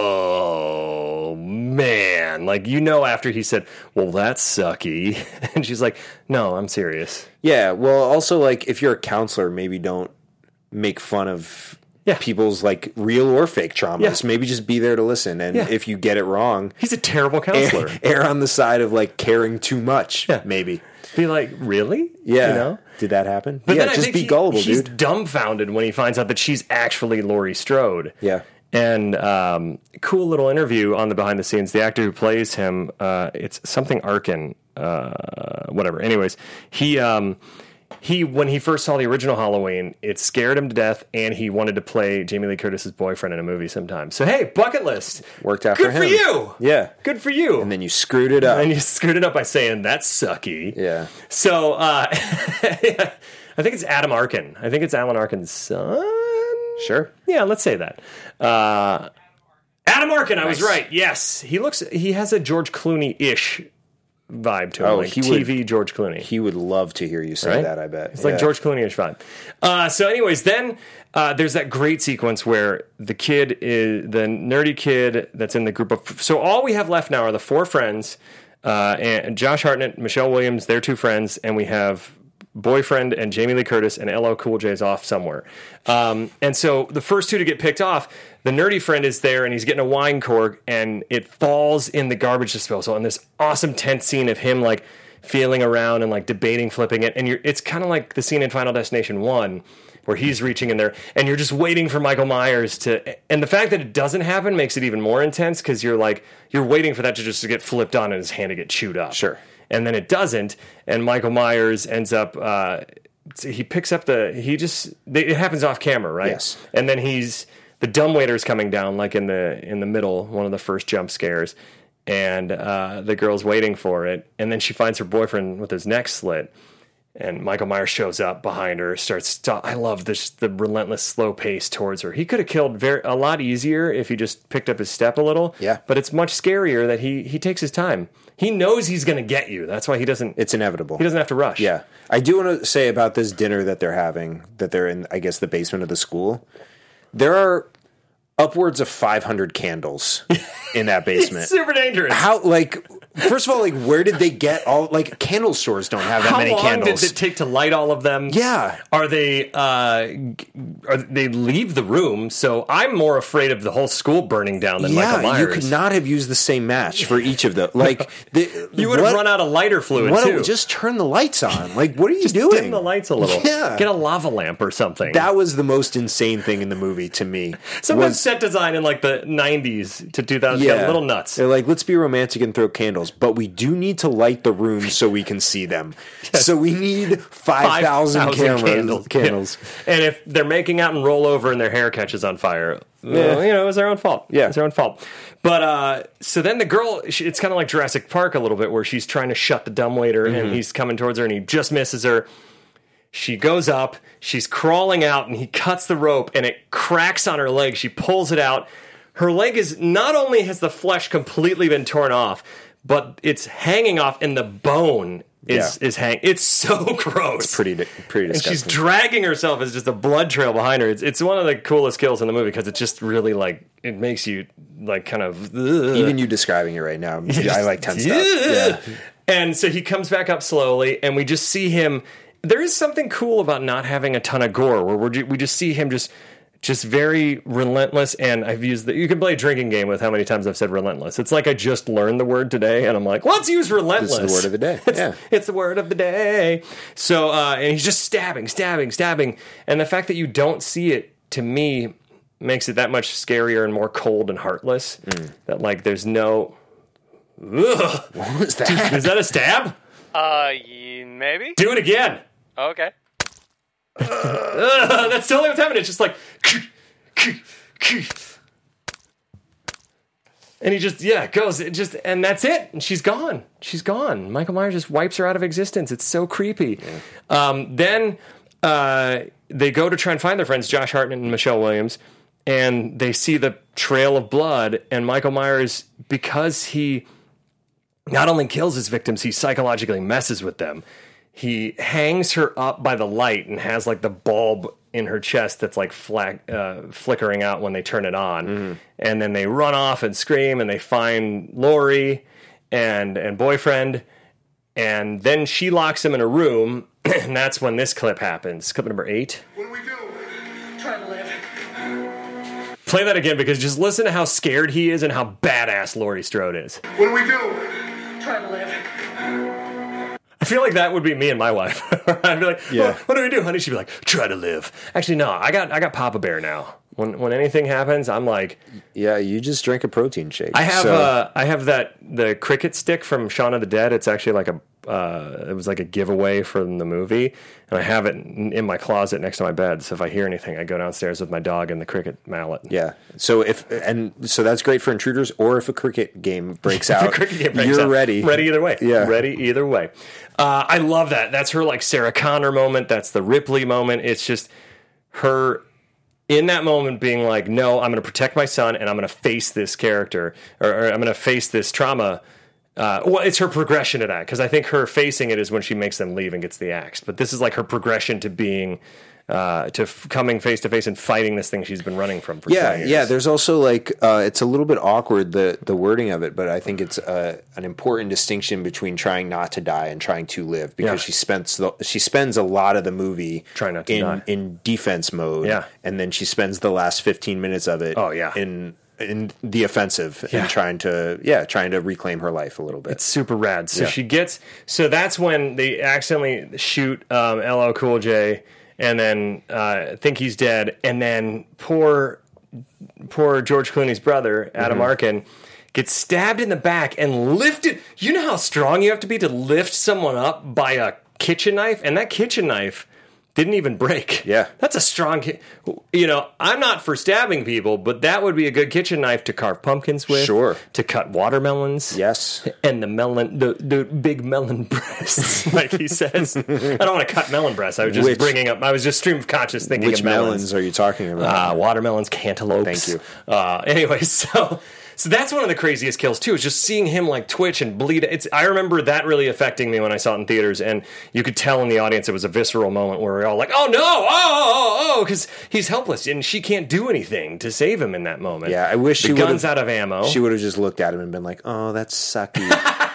"Oh man!" Like you know, after he said, "Well, that's sucky," and she's like, "No, I'm serious." Yeah. Well, also like if you're a counselor, maybe don't make fun of. Yeah. People's like real or fake traumas. Yeah. Maybe just be there to listen. And Yeah. if you get it wrong, he's a terrible counselor. Err, err on the side of like caring too much. Yeah. Maybe. Be like, really? Yeah. You know? Did that happen? But yeah, then I just think be he, gullible, he's dude. dumbfounded when he finds out that she's actually Laurie Strode. Yeah. And um, cool little interview on the behind the scenes. The actor who plays him, uh, it's something Arkin, uh, whatever. Anyways, he um, he when he first saw the original Halloween, it scared him to death, and he wanted to play Jamie Lee Curtis's boyfriend in a movie sometime. So hey, bucket list worked out for Good him. for you. Yeah, good for you. And then you screwed it up. And you screwed it up by saying that's sucky. Yeah. So uh, I think it's Adam Arkin. I think it's Alan Arkin's son. Sure. Yeah, let's say that. Uh, Adam Arkin, I Nice. was right. Yes, he looks. He has a George Clooney-ish vibe to him, Oh, like he T V would- George Clooney. He would love to hear you say Right? that, I bet. It's like Yeah. George Clooney-ish vibe. Uh, so, anyways, then uh, there's that great sequence where the kid is the nerdy kid that's in the group of. So all we have left now are the four friends, uh, and Josh Hartnett, Michelle Williams, they're two friends, and we have boyfriend and Jamie Lee Curtis, and L L Cool J's off somewhere. Um, and so the first two to get picked off, the nerdy friend is there, and he's getting a wine cork, and it falls in the garbage disposal. And this awesome tense scene of him like feeling around and like debating flipping it, and you're, it's kind of like the scene in Final Destination one where he's reaching in there, and you're just waiting for Michael Myers to. And the fact that it doesn't happen makes it even more intense because you're like you're waiting for that to just get flipped on and his hand to get chewed up. Sure. And then it doesn't, and Michael Myers ends up. Uh, he picks up the. He just. They, it happens off camera, right? Yes. And then he's the dumbwaiter's coming down, like in the in the middle, one of the first jump scares, and uh, the girl's waiting for it, and then she finds her boyfriend with his neck slit, and Michael Myers shows up behind her, starts. To, I love this the relentless slow pace towards her. He could have killed very a lot easier if he just picked up his step a little. Yeah. But it's much scarier that he he takes his time. He knows he's going to get you. That's why he doesn't. It's inevitable. He doesn't have to rush. Yeah. I do want to say about this dinner that they're having, that they're in, I guess, the basement of the school. There are upwards of five hundred candles in that basement. It's super dangerous. How, like, first of all, like, where did they get all, like, candle stores don't have that How many long candles. did it take to light all of them? Yeah. Are they, uh, g- are they leave the room? So I'm more afraid of the whole school burning down than Michael Yeah, Myers. you could not have used the same match for each of them. Like, the, You would have what- run out of lighter fluid, what- too. Just turn the lights on. Like, what are you Just doing? dim the lights a little. Yeah. Get a lava lamp or something. That was the most insane thing in the movie to me. Sometimes was- set design in like the nineties to two thousand got a little nuts. They're like, let's be romantic and throw candles, but we do need to light the room so we can see them. So we need five thousand cameras, candles. candles. Yeah. And if they're making out and roll over and their hair catches on fire, well, you know, it was their own fault. Yeah. It's their own fault. But uh, so then the girl, she, it's kind of like Jurassic Park a little bit, where she's trying to shut the dumbwaiter Mm-hmm. and he's coming towards her and he just misses her. She goes up, she's crawling out, and he cuts the rope and it cracks on her leg. She pulls it out. Her leg is not only has the flesh completely been torn off, but it's hanging off, and the bone is Yeah. is hang. It's so gross. It's pretty, pretty And disgusting. she's dragging herself as just a blood trail behind her. It's it's one of the coolest kills in the movie because it just really like it makes you like kind of ugh. Even you describing it right now, I like tense Ugh. stuff. Yeah. And so he comes back up slowly, and we just see him. There is something cool about not having a ton of gore, where we're, ju- we just see him just just very relentless. And I've used the you can play a drinking game with how many times I've said relentless. It's like I just learned the word today, and I'm like, let's use relentless. This is the word of the day. It's, Yeah. it's the word of the day. So, uh, and he's just stabbing, stabbing, stabbing. And the fact that you don't see it, to me, makes it that much scarier and more cold and heartless. Mm. That, like, there's no... Ugh. What was that? Is that a stab? Uh, ye- maybe? Do it again. Okay. Ugh, that's totally what's happening. It's just like... And he just, yeah, goes, it just, and that's it. And she's gone. She's gone. Michael Myers just wipes her out of existence. It's so creepy. Um, then uh, they go to try and find their friends, Josh Hartnett and Michelle Williams, and they see the trail of blood, and Michael Myers, because he not only kills his victims, he psychologically messes with them. He hangs her up by the light and has like the bulb in her chest that's like flack, uh, flickering out when they turn it on. Mm-hmm. And then they run off and scream, and they find Laurie and and boyfriend, and then she locks him in a room, and that's when this clip happens. Clip number eight. What do we do? Try to live. Play that again, because just listen to how scared he is and how badass Laurie Strode is. What do we do? Try to live. I feel like that would be me and my wife. I'd be like, Yeah. well, what do we do, honey? She'd be like, try to live. Actually, no, I got I got Papa Bear now. When when anything happens, I'm like, Yeah, you just drink a protein shake. I have so- uh, I have that the cricket stick from Shaun of the Dead. It's actually like a uh, it was like a giveaway from the movie, and I have it in, in my closet next to my bed. So if I hear anything, I go downstairs with my dog and the cricket mallet. Yeah. So if and so that's great for intruders, or if a cricket game breaks out, If a cricket game breaks you're out, ready. Ready either way. Yeah. Ready either way. Uh, I love that. That's her like Sarah Connor moment. That's the Ripley moment. It's just her in that moment being like, no, I'm going to protect my son, and I'm going to face this character, or, or I'm going to face this trauma. Uh, well, it's her progression to that, because I think her facing it is when she makes them leave and gets the axe. But this is like her progression to being, uh, to f- coming face to face and fighting this thing she's been running from for Yeah, twenty years. yeah. There's also like uh, it's a little bit awkward the the wording of it, but I think it's uh, an important distinction between trying not to die and trying to live, because Yeah. she spends the, she spends a lot of the movie Trying not to in die. in defense mode, Yeah. and then she spends the last fifteen minutes of it, Oh, yeah. in in the offensive Yeah. and trying to yeah trying to reclaim her life a little bit. It's super rad. So Yeah. she gets. So that's when they accidentally shoot um, L L Cool J, and then uh, think he's dead, and then poor, poor George Clooney's brother Adam Mm-hmm. Arkin gets stabbed in the back and lifted. You know how strong you have to be to lift someone up by a kitchen knife, and that kitchen knife didn't even break. Yeah. That's a strong, ki- you know, I'm not for stabbing people, but that would be a good kitchen knife to carve pumpkins with. Sure. To cut watermelons. Yes. And the melon, the, the big melon breasts, like he says. I don't want to cut melon breasts. I was just Which- bringing up, I was just stream of conscious thinking Which of melons. melons are you talking about? Uh, watermelons, cantaloupes. Thank you. Uh, anyway, so so that's one of the craziest kills too. Is just seeing him like twitch and bleed. It's I remember that really affecting me when I saw it in theaters, and you could tell in the audience it was a visceral moment where we we're all like, "Oh no, oh oh oh," because he's helpless and she can't do anything to save him in that moment. Yeah, I wish the she gun's would've- out of ammo. She would have just looked at him and been like, "Oh, that's sucky,"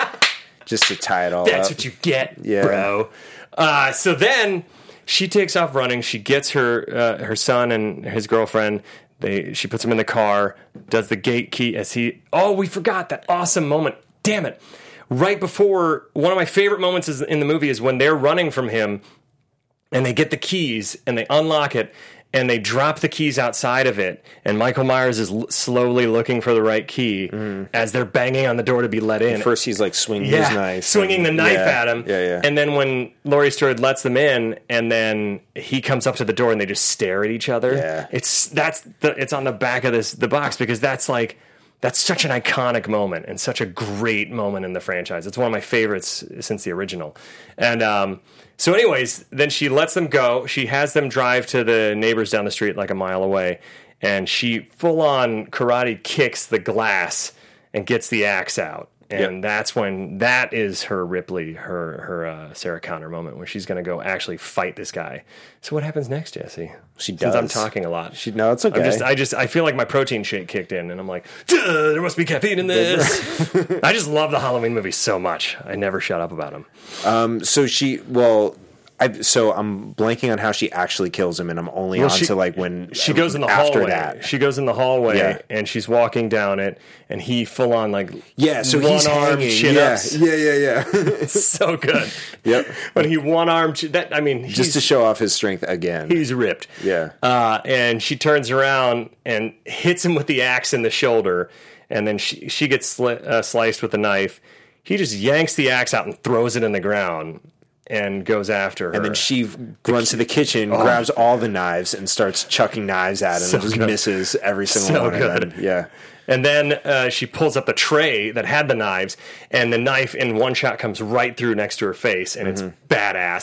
just to tie it all That's up. what you get, Yeah. bro. Uh, so then she takes off running. She gets her uh, her son and his girlfriend. They she puts him in the car. Does the gate key as he? Oh, we forgot that awesome moment. Damn it! Right before one of my favorite moments is in the movie is when they're running from him, and they get the keys and they unlock it. And they drop the keys outside of it, and Michael Myers is l- slowly looking for the right key as they're banging on the door to be let in. First, he's like swinging Yeah, his knife, swinging the and- knife yeah, at him. Yeah, yeah. And then when Laurie Strode lets them in, and then he comes up to the door, and they just stare at each other. Yeah. It's that's the, it's on the back of this the box because that's like that's such an iconic moment and such a great moment in the franchise. It's one of my favorites since the original. And um, so, anyways, then she lets them go. She has them drive to the neighbors down the street, like a mile away, and she full on karate kicks the glass and gets the axe out. And Yep. that's when that is her Ripley, her her uh, Sarah Connor moment, where she's going to go actually fight this guy. So what happens next, Jesse? She Since I'm does. talking a lot. She no, it's okay. I'm just, I just, I feel like my protein shake kicked in, and I'm like, "Duh, there must be caffeine in this. I just love the Halloween movies so much. I never shut up about them. Um, so she, well, I, so I'm blanking on how she actually kills him, and I'm only Well, on she- to like when She goes in the after hallway. that. She goes in the hallway, Yeah. and she's walking down it, and he full on like Yeah, so one he's arm hanging. chin yeah, ups. yeah, yeah, yeah. It's so good. Yep. When he one arm chin- that I mean, Just he's- to show off his strength again. He's ripped. Yeah. Uh, and she turns around and hits him with the axe in the shoulder, and then she she gets sli- uh, sliced with a knife. He just yanks the axe out and throws it in the ground and goes after her. And then she runs to the kitchen, Oh. grabs all the knives, and starts chucking knives at him, So and just good. misses every single So one good. of them. Yeah. And then uh, she pulls up the tray that had the knives, and the knife in one shot comes right through next to her face, and Mm-hmm. it's badass.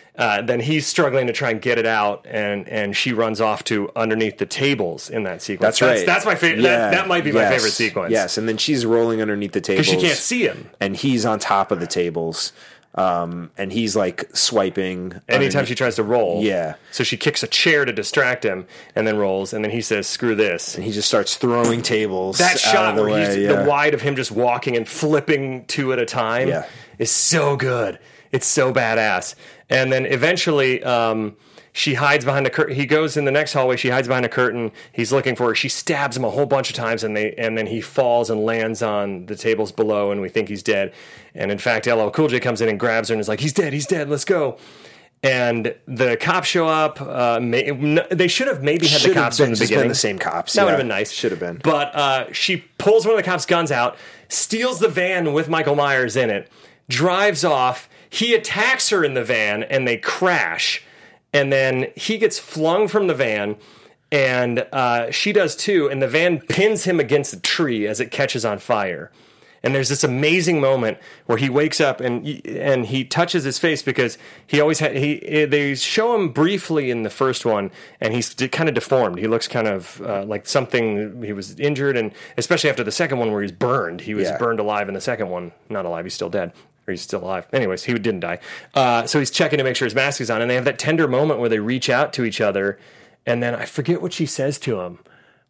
Uh, then he's struggling to try and get it out, and, and she runs off to underneath the tables in that sequence. That's right. That's, that's my favorite. Yeah. That, that might be yes. my favorite sequence. Yes, and then she's rolling underneath the tables because she can't see him, and he's on top of the tables, um, and he's like swiping. Anytime underneath. she tries to roll, yeah. So she kicks a chair to distract him, and then rolls, and then he says, "Screw this," and he just starts throwing tables. That out shot of the where way, he's yeah. the wide of him just walking and flipping two at a time Yeah. is so good. It's so badass. And then eventually, um, she hides behind a curtain. He goes in the next hallway. She hides behind a curtain. He's looking for her. She stabs him a whole bunch of times, and they and then he falls and lands on the tables below, and we think he's dead. And in fact, L L Cool J comes in and grabs her and is like, "He's dead. He's dead. Let's go." And the cops show up. Uh, may, they should have maybe had Should the have cops been, from the just beginning. been the same cops. That yeah. would have been nice. Should have been. But uh, she pulls one of the cops' guns out, steals the van with Michael Myers in it, drives off. He attacks her in the van, and they crash. And then he gets flung from the van, and uh, she does too. And the van pins him against a tree as it catches on fire. And there's this amazing moment where he wakes up and and he touches his face because he always had he they show him briefly in the first one, and he's kind of deformed. He looks kind of uh, like something, he was injured, and especially after the second one where he's burned. He was Yeah. burned alive in the second one. Not alive, he's still dead. Or he's still alive. Anyways, he didn't die. Uh, so he's checking to make sure his mask is on, and they have that tender moment where they reach out to each other, and then I forget what she says to him.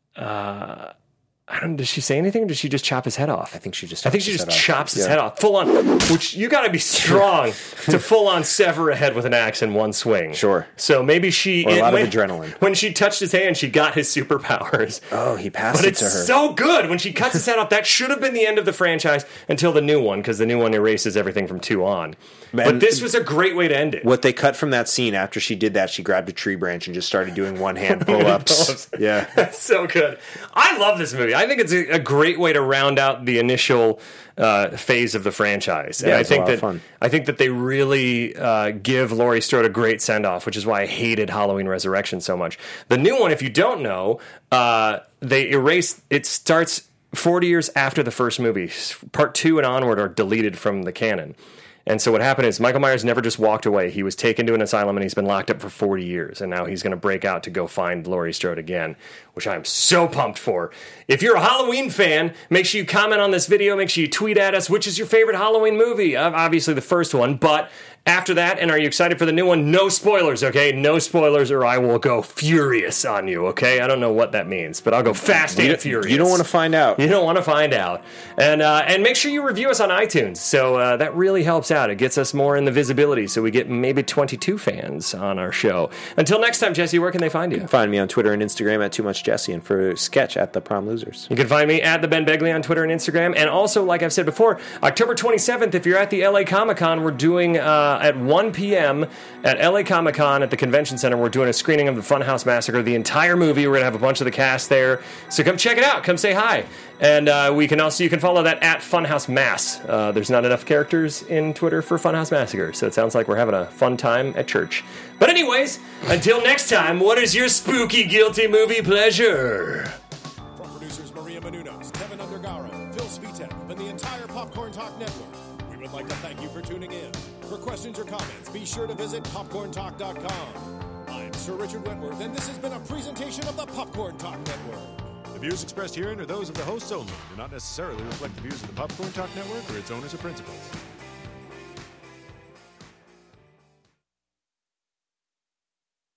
Uh, I don't. Does she say anything, or does she just chop his head off? I think she just. I think she just his head chops off. his Yeah. head off, full on. Which you got to be strong to full on sever a head with an axe in one swing. Sure. So maybe she. Or a lot when, of adrenaline. When she touched his hand, she got his superpowers. Oh, he passed But it it's to her. so good when she cuts his head off. That should have been the end of the franchise until the new one, because the new one erases everything from two on. But And this was a great way to end it. What they cut from that scene after she did that, she grabbed a tree branch and just started doing one hand pull ups. Pull-ups. Yeah. That's so good. I love this movie. I think it's a, a great way to round out the initial uh, phase of the franchise. And Yeah, I it's a think lot that of fun. I think that they really uh, give Laurie Strode a great send off, which is why I hated Halloween Resurrection so much. The new one, if you don't know, uh, they erase. It starts forty years after the first movie. Part two and onward are deleted from the canon. And so what happened is Michael Myers never just walked away. He was taken to an asylum, and he's been locked up for forty years. And now he's going to break out to go find Laurie Strode again, which I'm so pumped for. If you're a Halloween fan, make sure you comment on this video. Make sure you tweet at us, which is your favorite Halloween movie? Uh, obviously the first one, but after that, and are you excited for the new one? No spoilers, okay? No spoilers, or I will go furious on you, okay? I don't know what that means, but I'll go fast You and don't- furious. You don't want to find out. You don't want to find out. And uh, and make sure you review us on iTunes. So uh, that really helps out. It gets us more in the visibility, so we get maybe twenty-two fans on our show. Until next time, Jesse, where can they find you? Find me on Twitter and Instagram at Too Much Jesse, and for Sketch at The Prom Losers. You can find me at the Ben Begley on Twitter and Instagram. And also, like I've said before, October twenty-seventh, if you're at the L A Comic Con, we're doing uh, at one p.m. at L A Comic Con at the Convention Center, we're doing a screening of the Funhouse Massacre, the entire movie. We're going to have a bunch of the cast there. So come check it out. Come say hi. And uh, we can also, you can follow that at Funhouse Mass. Uh, there's not enough characters in Twitter for Funhouse Massacre, so it sounds like we're having a fun time at church. But anyways, until next time, what is your spooky, guilty movie pleasure? From producers Maria Menounos, Kevin Undergaro, Phil Svitek, and the entire Popcorn Talk Network, we would like to thank you for tuning in. For questions or comments, be sure to visit popcorn talk dot com. I'm Sir Richard Wentworth, and this has been a presentation of the Popcorn Talk Network. The views expressed herein are those of the hosts only, do not necessarily reflect the views of the Popcorn Talk Network or its owners or principals.